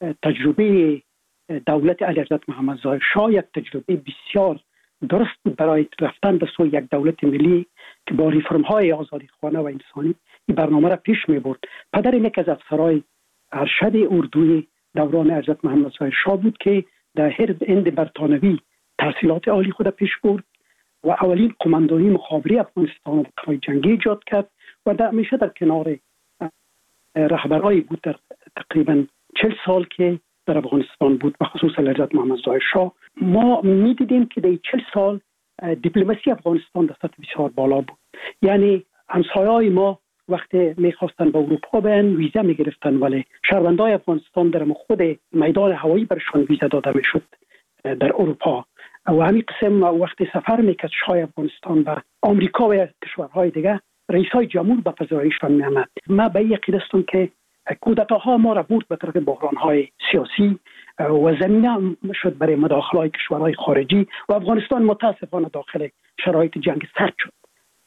تجربه دولت علیحضرت محمد ظاهر شاه یک تجربه بسیار درست بود برای رفتن به سوی یک دولت ملی که با ریفرم های آزادی خواهانه و انسانی این برنامه را پیش می برد. پدر یک از افسرهای ارشد اردوی دوران حضرت محمد ظاهر شاه بود که در هند برطانوی تحصیلات عالی خود پیش برد و اولین قماندانی مخابره افغانستان و قوای جنگی ایجاد کرد و در همیشه در کنار رهبرایی بود در تقریبا چل سال که در افغانستان بود و خصوصا حضرت محمد ظاهر شاه. ما می دیدیم که در چل سال دیپلماسی افغانستان در سطح بسیار بالا بود. یعنی همسایه‌های ما وقتی میخواستن به اروپا برن ویزا میگرفتن، ولی شهروندان افغانستان در خود میدان هوایی برشان ویزا داده میشد در اروپا. و همین قسم وقتی سفر میکرد شاه افغانستان به آمریکا و کشورهای دیگه، رئیسای جمهور به پذیراییشان میآمد. ما به یقین هستم که کودتاها ما را برد به طرف بحران‌های سیاسی و زمینه شد برای مداخله‌های کشورهای خارجی و افغانستان متاسفانه داخل شرایط جنگ سرد شد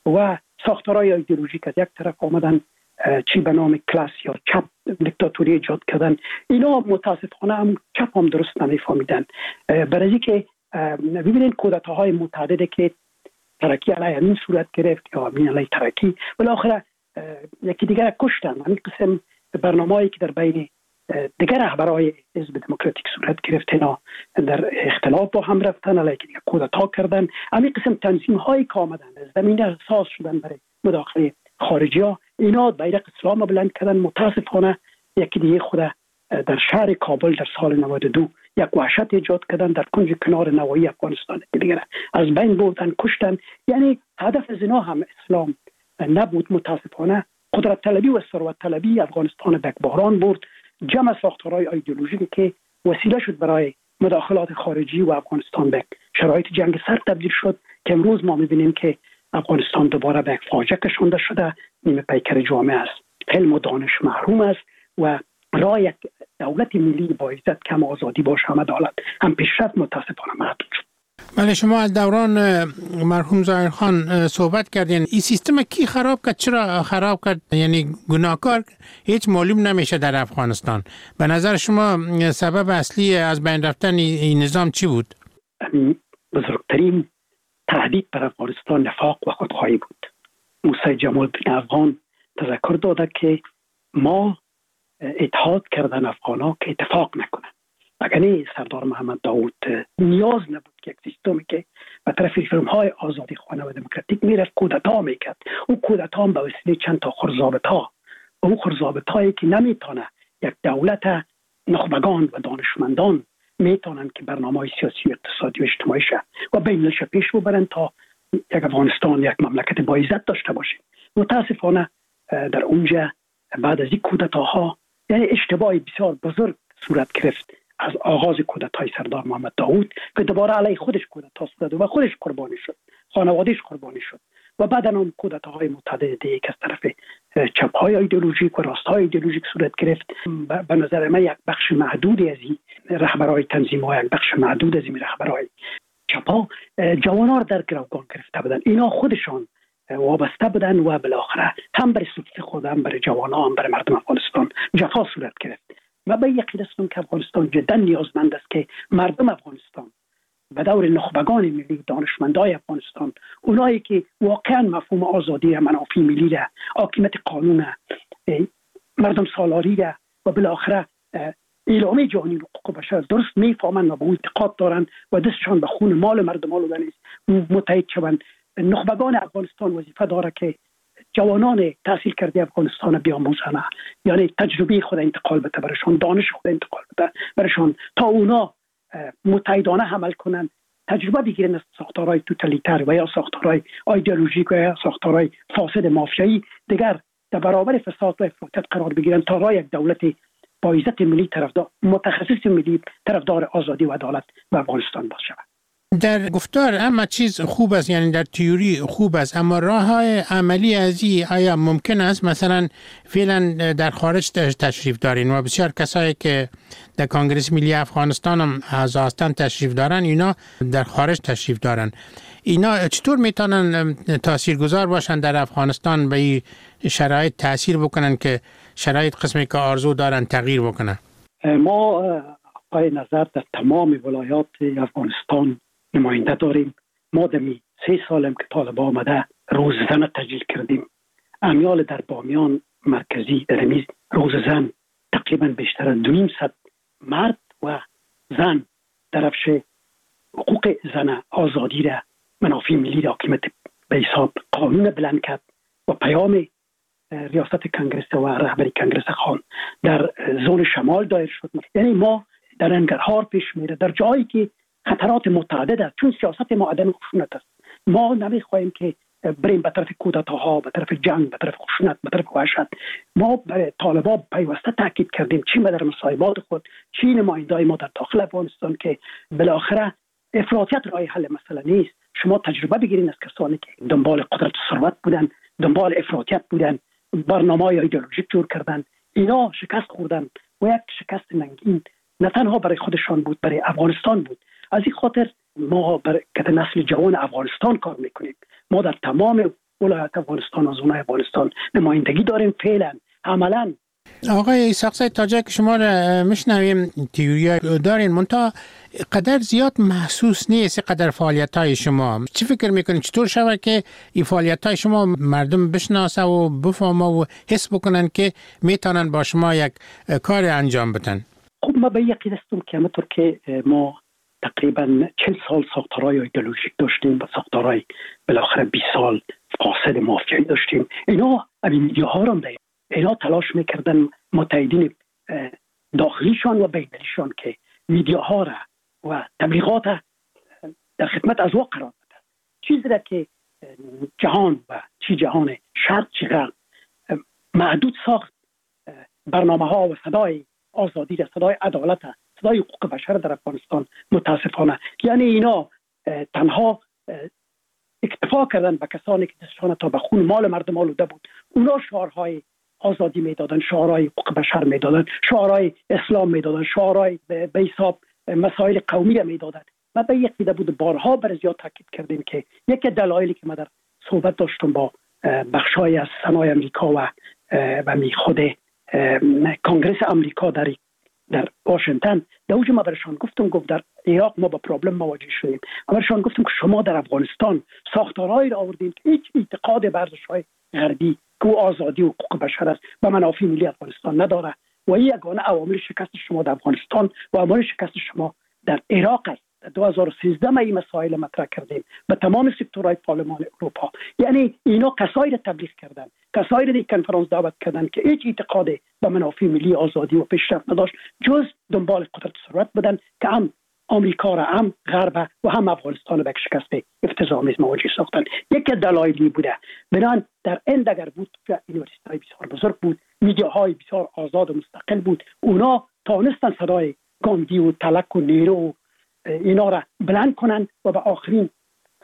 و ساختارهای ایدئولوژیک از یک طرف آمدن، چی به نام کلاس یا چپ دیکتاتوری ایجاد کردن. اینا متاسفانه هم چپ هم درست نمیفهمیدن. برای اینکه ببینید کودتاهای متعددی که ترکی علیه امین صورت گرفت یا امین علیه ترکی، بالاخره یکی دیگر کشتن. همین قسم برنامه‌ای که در بین دیگر رهبرای حزب دموکراتیک صورت گرفت، اینا در اختلاف با هم رفتن، علیه دیگر کودتا کردن. همین قسم تنظیم‌هایی که آمدن زمینه اساس شدن برای مداخله خارجی‌ها، اینا بیرق اسلام بلند کردن. متاسفانه یکی دیگه خود در شهر کابل در سال نود و دو یک وحشت ایجاد کردن، در کنج کنار نوایی افغانستان دیگر از بین بردن، کشتن. یعنی هدف از اینا هم اسلام نبود. متاسفانه قدرت طلبی و ثروت طلبی افغانستان به بحران برد. جمع ساختارهای ایدئولوژیکی که وسیله شد برای مداخلات خارجی و افغانستان به شرایط جنگ سرد تبدیل شد که امروز ما می‌بینیم که افغانستان دوباره به یک فاجعه کشانده شده. نیمه پیکر جامعه است، علم و دانش محروم است و راه یک دولت ملی با عزت کم آزادی باشه هم عدالت هم پیشرفت متاسفانه محدود شد. بله، شما از دوران مرحوم ظاهر خان صحبت کردین. این سیستم کی خراب کرد؟ چرا خراب کرد؟ یعنی گناهکار هیچ معلوم نمیشه در افغانستان. به نظر شما سبب اصلی از بین رفتن این نظام چی بود؟ بزرگترین تهدید بر افغانستان نفاق و خودخواهی بود. موسی جمال الدین افغان تذکر داده که ما اتحاد کردن افغانا که اتفاق نکنن. اگر نه سردار محمد داود نیاز نبود که یک سیستمی که به طرف ریفرم‌های آزادی خواهانه و دموکراتیک میرفت کودتا میکرد. اون کودتا هم به وسیله چند تا خرزابطا، اون خرزابطایی که نمیتونه یک دولت نخبگان و دانشمندان میتونن که برنامه‌های سیاسی و اقتصادی و اجتماعی شه و بین‌المللی پیش ببرن تا یک افغانستان یک مملکت با عزت داشته باشه. متاسفانه در اونجا بعد از این کودتاها یعنی اشتباهی بسیار بزرگ صورت گرفت از آغاز کودتای سردار محمد داود که دوباره علیه خودش کودتا صورت و خودش قربانی شد. خانوادهش قربانی شد و بعد هم کودتاهای متعدد دیگه که از طرف چپ‌های ایدئولوژیک و راست‌های ایدئولوژیک صورت گرفت. به نظر من یک بخش معدودی از این رهبرای تنظیم‌ها، یک بخش معدود از این رهبرای چپ‌ها جوانان در گروگان گرفته بودن. اینا خودشان وابسته بودن و بالاخره هم برای صدق خود، هم برای جوانان، هم برای مردم افغانستان جفا صورت گرفت. من به یقین هستم که افغانستان جدا نیازمند است که مردم افغانستان به دور نخبگان ملی، دانشمندای افغانستان، اونایی که واقعا مفهوم آزادی را، منافع ملی را، حاکمیت قانون را، مردم سالاری را و بالاخره اعلامیه جهانی حقوق بشر درست میفهمند و به اون اعتقاد دارند و دستشان به خون مال مردم آلوده نیست متحد شوند. نخبگان افغانستان وظیفه داره که جوانان تحصیل کرده افغانستان بیاموزند، یعنی تجربه خود انتقال بده برشان، دانش خود انتقال بده برشان تا اونا متحدانه عمل کنند، تجربه بگیرن از ساختارهای توتالیتر و یا ساختارهای ایدئولوژیک و یا ساختارهای فاسد مافیایی دیگر در برابر فساد و افراطیت قرار بگیرن تا راه یک دولت با عزت ملی طرفدار، متخصص ملی طرفدار آزادی و عدالت و افغانستان باشه. در گفتار اما چیز خوب است، یعنی در تئوری خوب است، اما راه های عملی از این آیا ممکن است؟ مثلا فعلا در خارج تشریف دارین و بسیار کسایی که در کنگره ملی افغانستان هم اعضا هستند تشریف دارن، اینا در خارج تشریف دارن. اینا چطور میتونن تاثیرگذار باشن در افغانستان، به این شرایط تاثیر بکنن که شرایط قسمی که آرزو دارن تغییر بکنن؟ ما پای نظر در تمام ولایات افغانستان نماینده داریم. ما دمی سه سالم که طالبان آمده روززن تجلیل کردیم. امیال در بامیان مرکزی در امیز روززن تقریبا بیشتر از دو نیم صد مرد و زن درفش حقوق زن، آزادی را، منافع ملی را، حاکمیت به حساب قانون بلند کرد و پیام ریاست کنگره و رهبری کنگره خان در زون شمال دایر شد. یعنی ما در انگرهار پیش میره، در جایی که خطرات متعدد است، چون سیاست ما عدم خشونت است. ما نمیخواهیم که بریم به طرف کودتاها، به طرف جنگ، به طرف خشونت، به طرف وحشت. ما برای طالبان پیوسته تاکید کردیم، چی ما در مصاحبات خود، چی نمایندای ما در داخل افغانستان، که بالاخره افراطیت راه حل مسئله نیست. شما تجربه بگیرید از کسانی که دنبال قدرت و ثروت بودن، دنبال افراطیت بودن، برنامه‌های ایدئولوژیک جور کردن، اینا شکست خوردن و یک شکست ننگین نه تنها برای خودشان بود، برای افغانستان بود. از این خاطر ما برای که نسل جوان افغانستان کار میکنیم. ما در تمام ولایت افغانستان و زونای افغانستان نمایندگی داریم. فعلا عملا آقای اسحاق تاجک، شما را میشنویم، تئوری دارین، منتها قدر زیاد محسوس نیست قدر فعالیت های شما. چی فکر میکنید چطور شود که این فعالیت های شما مردم بشناسه و بفهمه و حس بکنن که میتونن با شما یک کار انجام بدن؟ خب ما به یقین هستم که همونطور که ما تقریبا چهل سال ساختارهای ایدئولوژیک داشتیم و ساختارهای بالاخره بیست سال فاسد مافیایی داشتیم، اینا همین میدیاها رو هم داریم. اینا تلاش میکردن متحدین داخلیشان و بین‌المللیشان که میدیاها را و تبلیغات در خدمت از واقع قرار بده. چیزی را که جهان و چی جهان شرق چی غرب محدود ساخت، برنامه ها و صدای آزادی را، صدای عدالت، صدای حقوق بشر در افغانستان متاسفانه، یعنی اینا تنها اکتفا کردن به کسانی که دستشان تا به خون مال مردم آلوده بود. اونا شعارهای آزادی میدادن، شعارهای حقوق بشر میدادن، شعارهای اسلام میدادن، شعارهای به حساب مسائل قومی میدادن. و به یک دیده بود بارها بر زیاد تاکید کردیم که یکی دلایلی که ما در صحبت داشتم با بخشای از سنای امریکا و و می خود کنگره امریکا در در واشنگتن، در اوج ما برشان گفتم، گفت در عراق ما با پرابلم مواجه شدیم. برشان گفتم که شما در افغانستان ساختارهایی را آوردین که هیچ اعتقاد به ارزش‌های غربی که آزادی و حقوق بشر است و منافع ملی افغانستان نداره و این یگانه عوامل شکست شما در افغانستان و عوامل شکست شما در عراق است. دو هزار و سیزده ما این مسائل مطرح کردیم به تمام سکتورهای پارلمان اروپا. یعنی اینا کسایی را تبلیغ کردن، کسایی را در کنفرانس دعوت کردن که هیچ اعتقاد به منافع ملی، آزادی و پیشرفت نداشت جز دنبال قدرت و ثروت بودن که هم آمریکا را، هم غرب و هم افغانستان به شکست افتضاح‌آمیز مواجه ساختن. یک دلایلی بوده. بنان در این اگر بود که یونیورسیتی‌های بسیار بزرگ بود، میدیاهای بسیار آزاد و مستقل بود، اونا تانستن صدای گاندی و تلک و نیرو اینا را بلند کنن و به آخرین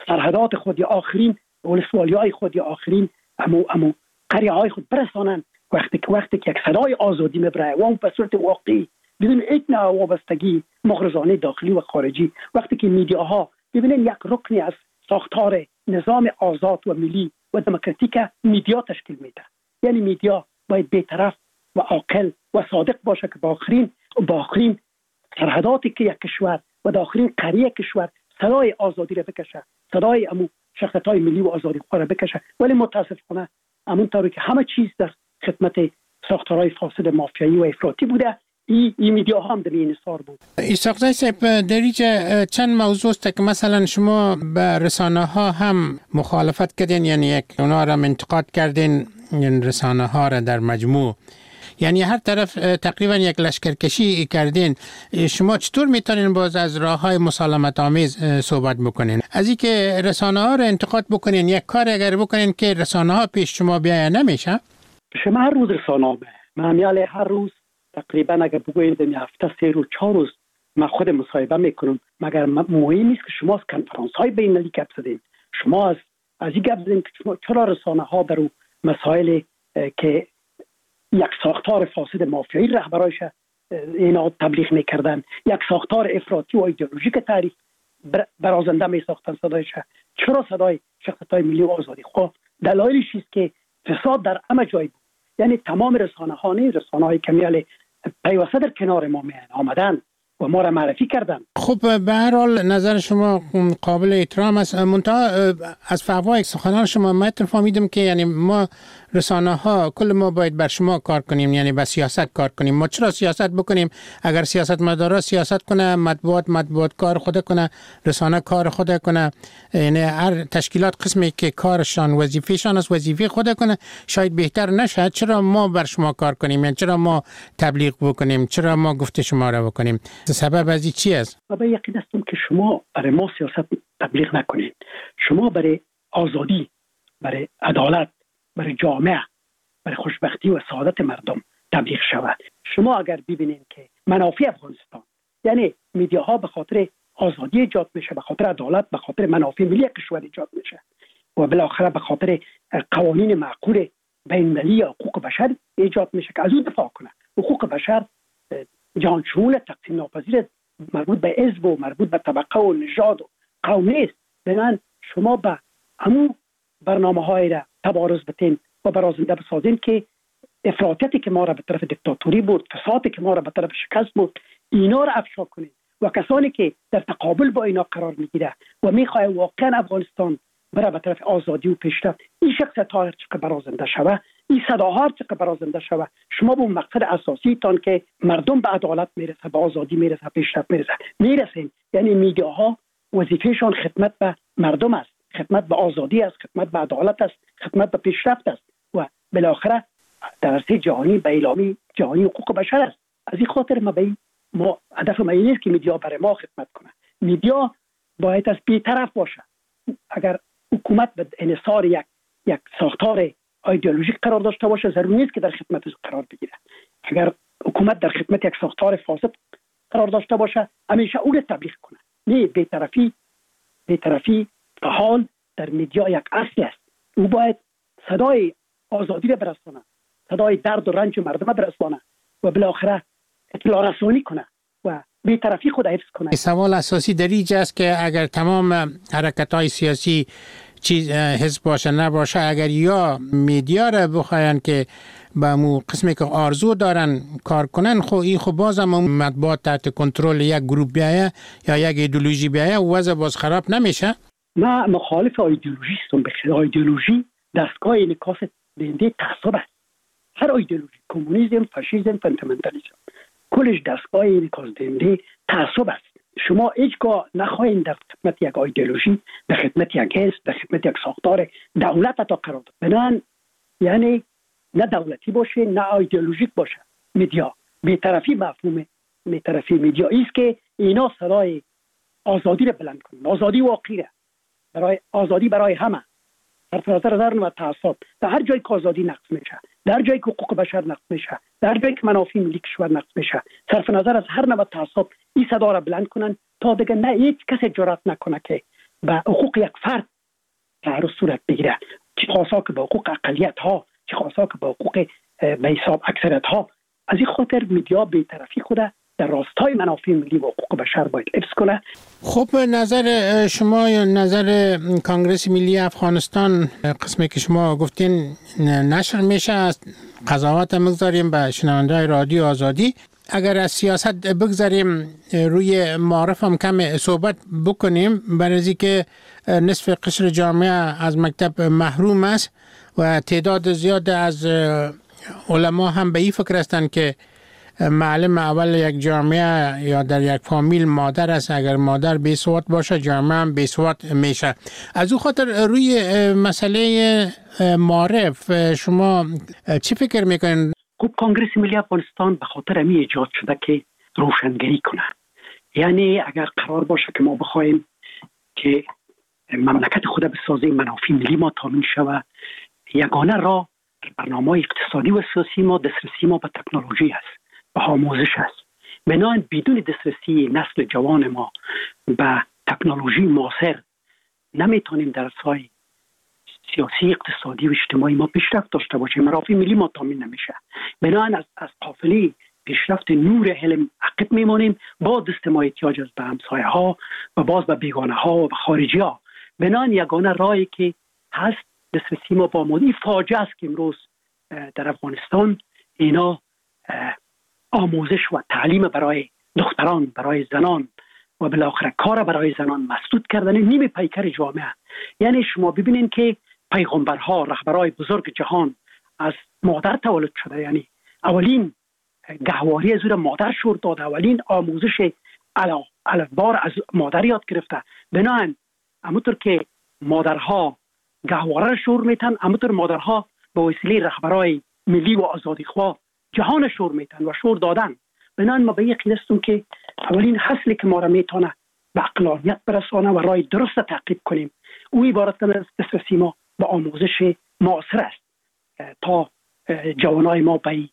سرحدات خود یا آخرین ولسوالی های خود یا آخرین امو امو قریه های خود برسانند. وقتی که وقتی که یک صدای آزادی میبره و اون به صورت واقعی بدون هیچ نوع وابستگی مغرضانه داخلی و خارجی، وقتی که میدیاها ببینین یک رکنی از ساختار نظام آزاد و ملی و دموکراتیک میدیا تشکیل میده. یعنی میدیا باید بی‌طرف و عاقل و صادق باشه که با آخرین با آخرین سرحداتی که یک کشور و با آخرین قریه کشور صدای آزادی را بکشه، صدای امو شخصیت‌های ملی و آزادی خواهر را بکشه. ولی متاسفانه همونطوری که همه چیز در خدمت ساختارهای فاسد مافیایی و افراطی بوده، این ای میدیا هم در این حصار بود. ایساقزی صاحب، در اینجا چند موضوع است که مثلا شما به رسانه ها هم مخالفت کردین، یعنی یک اونا را انتقاد کردین، یعنی رسانه ها را در مجموع، یعنی هر طرف تقریبا یک لشکرکشی کردین. شما چطور میتونین باز از راه های مسالمت آمیز صحبت بکنین؟ از این که رسانه ها را انتقاد بکنین، یک کار اگر بکنین که رسانه ها پیش شما بیاید نمیشه؟ شما هر روز رسانه ها من میاله هر روز تقریبا اگر بگویید این هفته سه روز چهار روز من خود مصاحبه میکنم. مگر مهم نیست که شما از کنفرانس های بین المللی گپ زدین، شما از از این گپ زدین که شما چرا رسانه ها در مسائل که یک ساختار فاسد مافیایی رهبرایش اینا تبلیغ میکردن، یک ساختار افراطی و ایدئولوژیک تعریف برازنده می ساختن صدایش، چرا صدای شخصیت‌های ملی و آزادی خواه؟ دلایلش است که فساد در همه جای بود. یعنی تمام رسانه ها نه، رسانه های کمیال پیوسته در کنار ما می آمدن و ما را معرفی کردن. خب به هر حال نظر شما قابل احترام است. منتها از فوای سخنان شما من فهمیدم که یعنی ما رسانه ها کل ما باید بر شما کار کنیم، یعنی به سیاست کار کنیم. ما چرا سیاست بکنیم؟ اگر سیاست مدارا سیاست کنه، مطبوعات مطبوعات کار خود کنه، رسانه کار خود کنه، یعنی هر تشکیلات قسمی که کارشان وظیفهشان است وظیفه خود کنه، شاید بهتر نشه. چرا ما بر شما کار کنیم؟ یعنی چرا ما تبلیغ بکنیم؟ چرا ما گفته شما را بکنیم؟ سبب از این چی است؟ من یقین هستم که شما برای ما سیاست تبلیغ نکنید. شما برای آزادی، برای عدالت، برای جامعه، برای خوشبختی و سعادت مردم تبلیغ شود. شما اگر ببینید که منافع افغانستان، یعنی میدیاها به خاطر آزادی ایجاد میشه، به خاطر عدالت، به خاطر منافع ملی کشور ایجاد میشه و بالاخره به خاطر قوانین معقول بین المللی حقوق بشر ایجاد میشه که از اون دفاع کنه. حقوق بشر جهان شمول تقسیم ناپذیر مربوط به حزب و مربوط به طبقه و نژاد و قوم نیست. بنابراین شما به همون برنامه‌های را تبارز بتین و برازنده بسازین که افراطیتی که ما را به طرف دیکتاتوری بود، فسادی که ما را به طرف شکست بود، اینا را افشا کنین و کسانی که در تقابل با اینا قرار میگیره و میخواه واقعا افغانستان بره به طرف آزادی و پیشرفت، این شخصیت‌ها چقدر برازنده شوه، این صداها چقدر برازنده شوه، شما به اون مقصد اساسی تان که مردم به عدالت میرسه، به آزادی میرسه، پیشرفت میرسه میرسین. یعنی میدیاها وظیفهشان خدمت به مردم است، خدمت به آزادی است، خدمت به عدالت است، خدمت به پیشرفت است و بالاخره در عرصه جهانی به اعلامی جهانی حقوق بشر است. از این خاطر ما به ما هدف ما این نیست که میدیا برای ما خدمت کنه. میدیا باید از بی‌طرف باشه. اگر حکومت به انحصار یک یک ساختار ایدئولوژیک قرار داشته باشه، ضروری نیست که در خدمت قرار بگیره. اگر حکومت در خدمت یک ساختار فاسد قرار داشته باشه، همیشه اون تبلیغ کنه. نه بی‌طرفی. بی‌طرفی به حال در میدیا یک اصل است. او باید صدای آزادی را برسانه، صدای درد و رنج مردم برسانه و بالاخره اطلاع رسانی کنه و بی‌طرفی خود حفظ کنه. سوال اساسی در اینجا است که اگر تمام حرکت‌های سیاسی چیز حزب باشه نباشه، اگر یا میدیا را بخواین که با مو قسمی که آرزو دارن کار کنن، خو این خو بازم مطبوعات تحت کنترل یک گروه بیایه یا یک ایدئولوژی بیایه وضع باز خراب نمیشه؟ من مخالف ایدئولوژی هستم. بخیر ایدئولوژی دستگاه انعکاس دهنده تعصب است. هر ایدئولوژی، کمونیسم، فاشیسم، فاندامنتالیسم، کلش دستگاه انعکاس دهنده تعصب است. شما هیچگاه نخواهید در خدمت یک ایدئولوژی، در خدمت یک حزب، در خدمت یک ساختار دولت تا قرار داد. بنان یعنی نه دولتی باشه نه ایدئولوژیک باشه. میدیا بی‌طرفی مفهوم بی‌طرفی میدیا است که اینا صدای آزادی را بلند کنند. آزادی واقعی، برای آزادی برای همه، صرف نظر از هر نوع تعصب. در هر جایی که آزادی نقض میشه، در جایی که حقوق بشر نقض میشه، در جایی که منافع ملی کشور نقض میشه، صرف نظر از هر نوع تعصب این صدا را بلند کنن تا دیگه نه هیچ کسی جرأت نکنه که به حقوق یک فرد تعرض صورت بگیره، چه خاصا که به حقوق اقلیت ها، چه خاصا که به حقوق به حساب اکثریت ها. از این خاطر میدیا به طرفی خود در راستای منافع ملی و حقوق بشر باید حفظ کنه. خب نظر شما یا نظر کانگرس ملی افغانستان، قسمی که شما گفتین نشر میشه، از قضاوت مگذاریم به شنونده رادیو آزادی. اگر از سیاست بگذاریم روی معارف هم کم صحبت بکنیم، برای که نصف قشر جامعه از مکتب محروم است و تعداد زیاد از علما هم به این فکر هستند که معلم اول یک جامعه یا در یک فامیل مادر است. اگر مادر بیسواد باشه جامعه هم بیسواد میشه. از او خاطر روی مسئله معارف شما چی فکر میکنین؟ خب کانگرس ملی افغانستان به خاطر امی ایجاد شده که روشنگری کنه. یعنی اگر قرار باشه که ما بخوایم که مملکت خود بسازیم، منافع ملی ما تامین شود، یگانه راه برنامه اقتصادی و سیاسی ما دسترسی ما به تکنولوژی است، به آموزش است. بنابراین بدون دسترسی نسل جوان ما به تکنولوژی معاصر نمیتونیم در سای سیاسی، اقتصادی و اجتماعی ما پیشرفت داشته باشیم. منافع ملی ما تامین نمیشه. بنابراین از از قافله پیشرفت نور علم عقب میمانیم، با دست ما احتیاج است به همسایه ها و باز به بیگانه ها و به خارجی ها. بنابراین یگانه راهی که هست دسترسی ما با مودی فاجعه است که امروز در افغانستان اینا آموزش و تعلیم برای دختران، برای زنان و بالاخره کار برای زنان مسدود کردن نیم پیکر جامعه. یعنی شما ببینید که پیغمبرها، رهبرای بزرگ جهان از مادر تولد شده. یعنی اولین گهواری از او مادر شور داده، اولین آموزش الفبار از مادر یاد گرفته. بنابراین همونطور که مادرها گهواره شور میتن، همونطور مادرها به وسیله رهبرای ملی و آزادیخواه جهان شور میتن و شور دادن. بنابراین ما به یقین هستیم که اولین حاصلی که ما را میتونه به عقلانیت برسانه و راه درست تعقیب کنیم، او عبارت از دسترسی ما به آموزش معاصر است تا جوانای ما به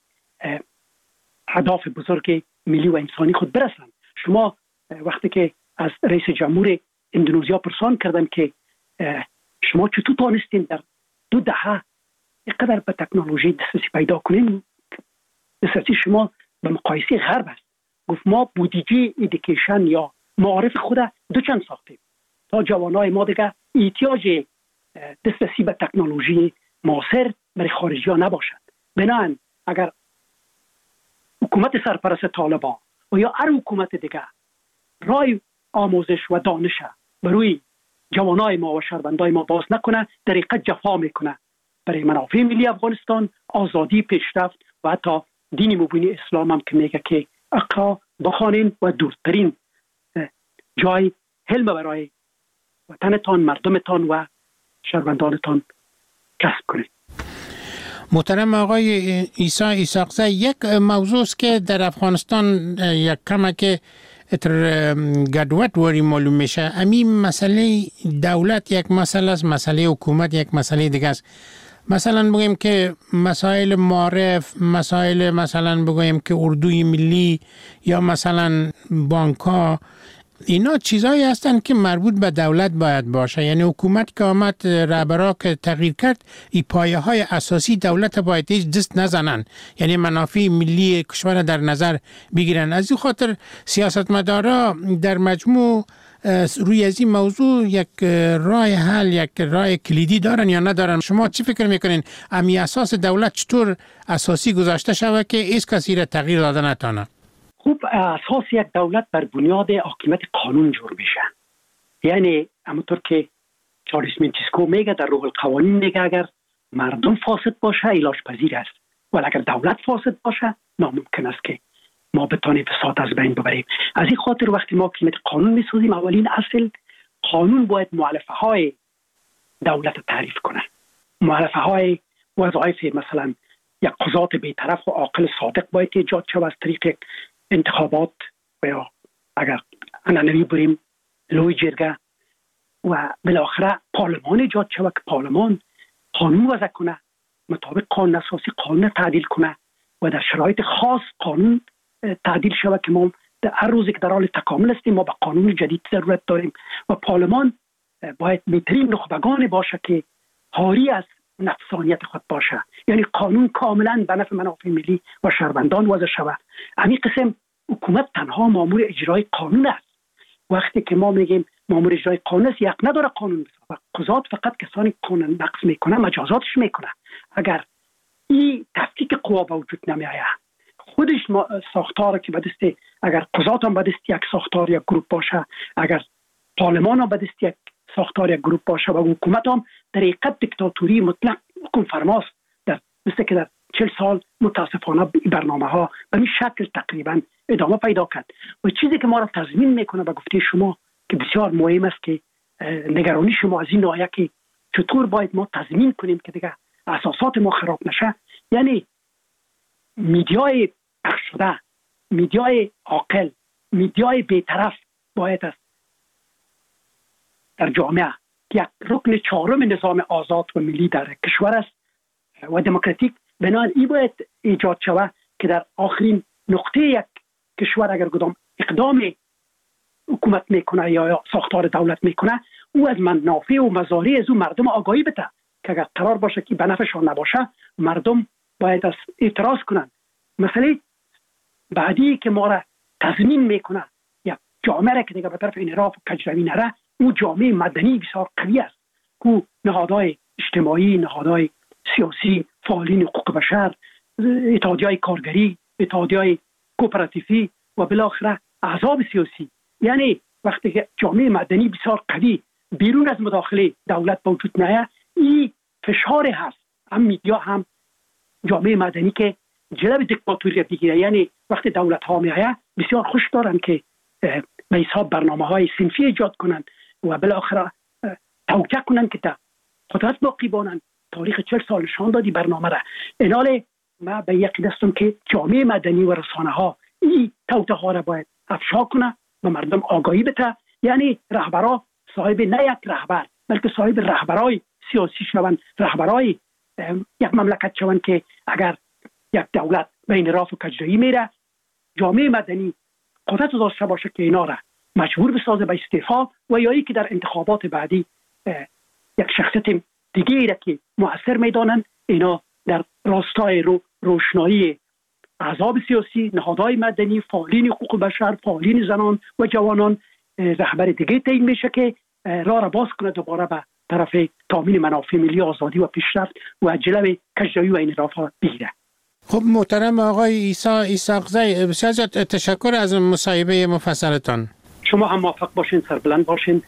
اهداف بزرگ ملی و انسانی خود برسن. شما وقتی که از رئیس جمهور اندونزیا پرسان کردن که شما چطور تانستین در دو دهه اینقدر به تکنولوژی دسترسی پیدا کنین، دسترسی شما به مقایسه غرب است. گفت ما بودجه ایدیکیشن یا معارف خود دو چند ساختیم تا جوانای ما دیگه احتیاج دسترسی به تکنولوژی معاصر برای خارجی ها نباشد. بنابراین اگر حکومت سرپرست طالبان و یا هر حکومت دیگه رای آموزش و دانش بروی جوانای ما و شهروندای ما باز نکنه، در حقیقت جفا میکنه برای منافع ملی افغانستان، آزادی، پیشرفت و حتی دین مبین اسلام هم که میگه که اقرا بخوانین و دورترین جای حلم برای وطنتان، مردمتان و شهروندانتان کسب کنید. محترم آقای عیسی ایساقزی، یک موضوع است که در افغانستان یک کمه که اتر گدوت واری معلوم میشه. امی مسئله دولت یک مسئله است، مسئله حکومت یک مسئله دیگه است. مثلا بگویم که مسائل معارف، مسائل مثلا بگویم که اردوی ملی یا مثلا بانک ها، اینا چیزایی هستن که مربوط به دولت باید باشه. یعنی حکومت که آمد رهبرا که تغییر کرد، این پایه های اساسی دولت باید هیچ دست نزنن، یعنی منافع ملی کشور در نظر بگیرن. از این خاطر سیاستمدارا در مجموع روی از این موضوع یک راه حل، یک راه کلیدی دارن یا ندارن؟ شما چی فکر میکنین امی اساس دولت چطور اساسی گذاشته شود که هیچ کسی را تغییر داده نتونه؟ خوب، اساس یک دولت بر بنیاد حاکمیت قانون جور میشه. یعنی همونطور که چارلز منتسکو میگه در روح القوانین، میگه اگر مردم فاسد باشه علاج پذیر است، ولی اگر دولت فاسد باشه ناممکن است که ما بتانیم فساد از بین ببریم. از این خاطر وقتی ما حاکمیت قانون میسازیم، اولین اصل قانون باید مؤلفه های دولت تعریف کنه. مؤلفه های وظایف، مثلا یک قضات بی‌طرف و عاقل صادق باید ایجاد شود از طریق انتخابات و یا اگر عنعنوی بریم لوی جرگه، و بالاخره پارلمان ایجاد شود که پارلمان قانون وضع کنه، مطابق قانون اساسی قانون تعدیل کنه و در شرایط خاص قانون تعدیل شود که ما در هر روزی که در حال تکامل هستیم ما به قانون جدید ضرورت داریم و پارلمان باید بهترین نخبگان باشه که حاری از نفسانیت خود باشه، یعنی قانون کاملا به نفع منافع ملی و شهروندان وضع شود. همین قسم حکومت تنها مامور اجرای قانون است. وقتی که ما میگیم مامور اجرای قانون است، یک نداره قانون بسازه. قضات فقط کسانی قانون نقض میکنه مجازاتش میکنه. اگر این تفکیک قوا به وجود نمیآید، خودش ساختار که به دست، اگر قضات هم به دست یک ساختار یک گروه باشه، اگر پارلمان هم به دست یک ساختار یک گروه باشه و حکومت هم در حقیقت دیکتاتوری مطلق حکم فرماست، در مثل که در چهل سال متاسفانه برنامه ها به این شکل تقریبا ادامه پیدا کرد. و چیزی که ما را تضمین میکنه به گفته شما که بسیار مهم است که نگرانی شما از این ناحیه که چطور باید ما تضمین کنیم که دیگه اساسات ما خراب نشه، یعنی میدیای پخش شده، میدیای عاقل، میدیای بی‌طرف باید است در جامعه یک رکن چهارم نظام آزاد و ملی در کشور است و دموکراتیک، بنابراین این باید ایجاد شود که در آخرین نقطه یک کشور اگر کدام اقدام حکومت میکنه یا ساختار دولت میکنه، او از منافع و مضاری از او مردم آگاهی بده که اگر قرار باشه که به نفعشان نباشه مردم باید از اعتراض کنند. مثلا بعدی که ما را تضمین میکنه یا جامعه را که دیگه به طرف انحراف و کجروی نره، او جامعه مدنی بسیار قوی است که نهادهای اجتماعی، نهادهای سیاسی، فعالین حقوق بشر، اتحادیه‌های کارگری، اتحادیه‌های کوپراتیفی و بالاخره احزاب سیاسی، یعنی وقتی که جامعه مدنی بسیار قوی بیرون از مداخله دولت به وجود نیاید، این فشار هست هم میدیا هم جامعه مدنی که جلب دیکتاتوری بگیره. یعنی وقتی دولت ها میآید بسیار خوش دارن که به حساب برنامه های صنفی ایجاد کنند و بالاخره توجیه کنند که در قدرت باقی بانند. تاریخ چهل سال نشان دادی برنامه را. ایناله ما به یقین هستم که جامعه مدنی و رسانه ها این توته ها را باید افشا کنه و مردم آگاهی بده، یعنی رهبرا صاحب نه یک رهبر بلکه صاحب رهبرای سیاسی شوند، رهبرای یک مملکت شوند که اگر یک دولت به انحراف و کجروی میره، جامعه مدنی قدرت داشته باشه که اینا را مجبور بسازه به استعفا و یا ای که در انتخابات بعدی یک شخصیت دیگه ای را که مؤثر میدانند اینا در راستای رو روشنایی احزاب سیاسی، نهادهای مدنی، فعالین حقوق بشر، فعالین زنان و جوانان رهبر دیگه تعیین میشه که راه را باز کنه دوباره به طرف تامین منافع ملی، آزادی و پیشرفت و جلب کجروی و انحراف ها بگیره. خب محترم آقای عیسی ایساقزی، بسیار زیاد تشکر از مصاحبه مفصلتان. شما هم موفق باشین، سربلند باشین.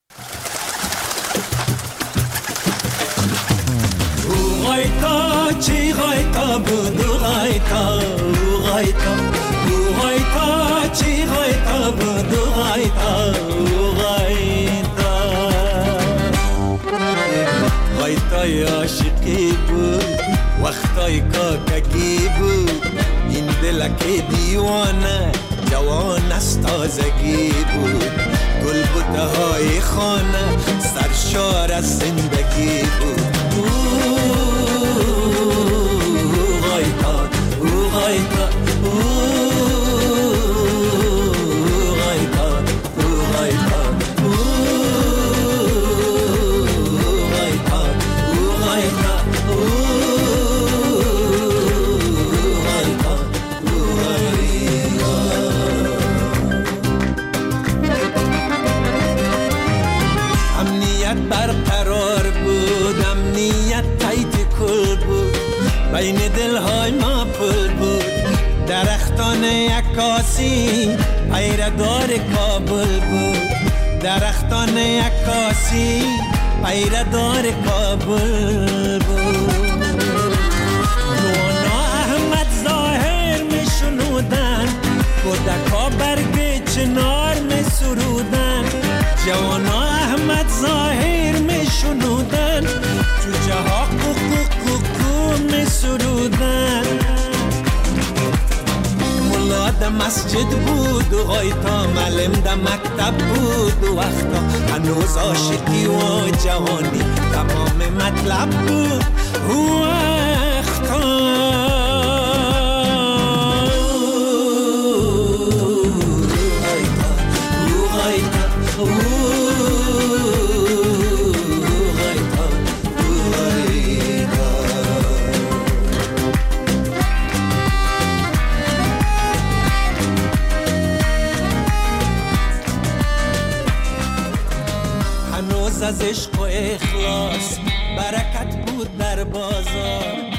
غایتا چی غایتا بودو غایتا غایتا غایتا چی غایتا بودو غایتا غایتا غایتای عاشقی بود وقتای کاککی بود این دلک دیوانه جوان از تازگی بود گل بوته های خانه سرشار از زندگی بود غایتا غایتا بین دلهای ما پل بود درختان عکاسی پیردار کابل بود درختان عکاسی پیردار کابل بود نوانا احمد ظاهر می شنودن کودکا برگ چنار می سرودن جوانا احمد ظاهر می شنودن جوجه ها کوکو می سرودن ملا ده مسجد بود و غایتا معلم ده مکتب بود و وقتا هنوز عاشقی و جوانی تمام مطلب بود و وقتا غایتا غایتا از عشق و اخلاص، برکت بود در بازار.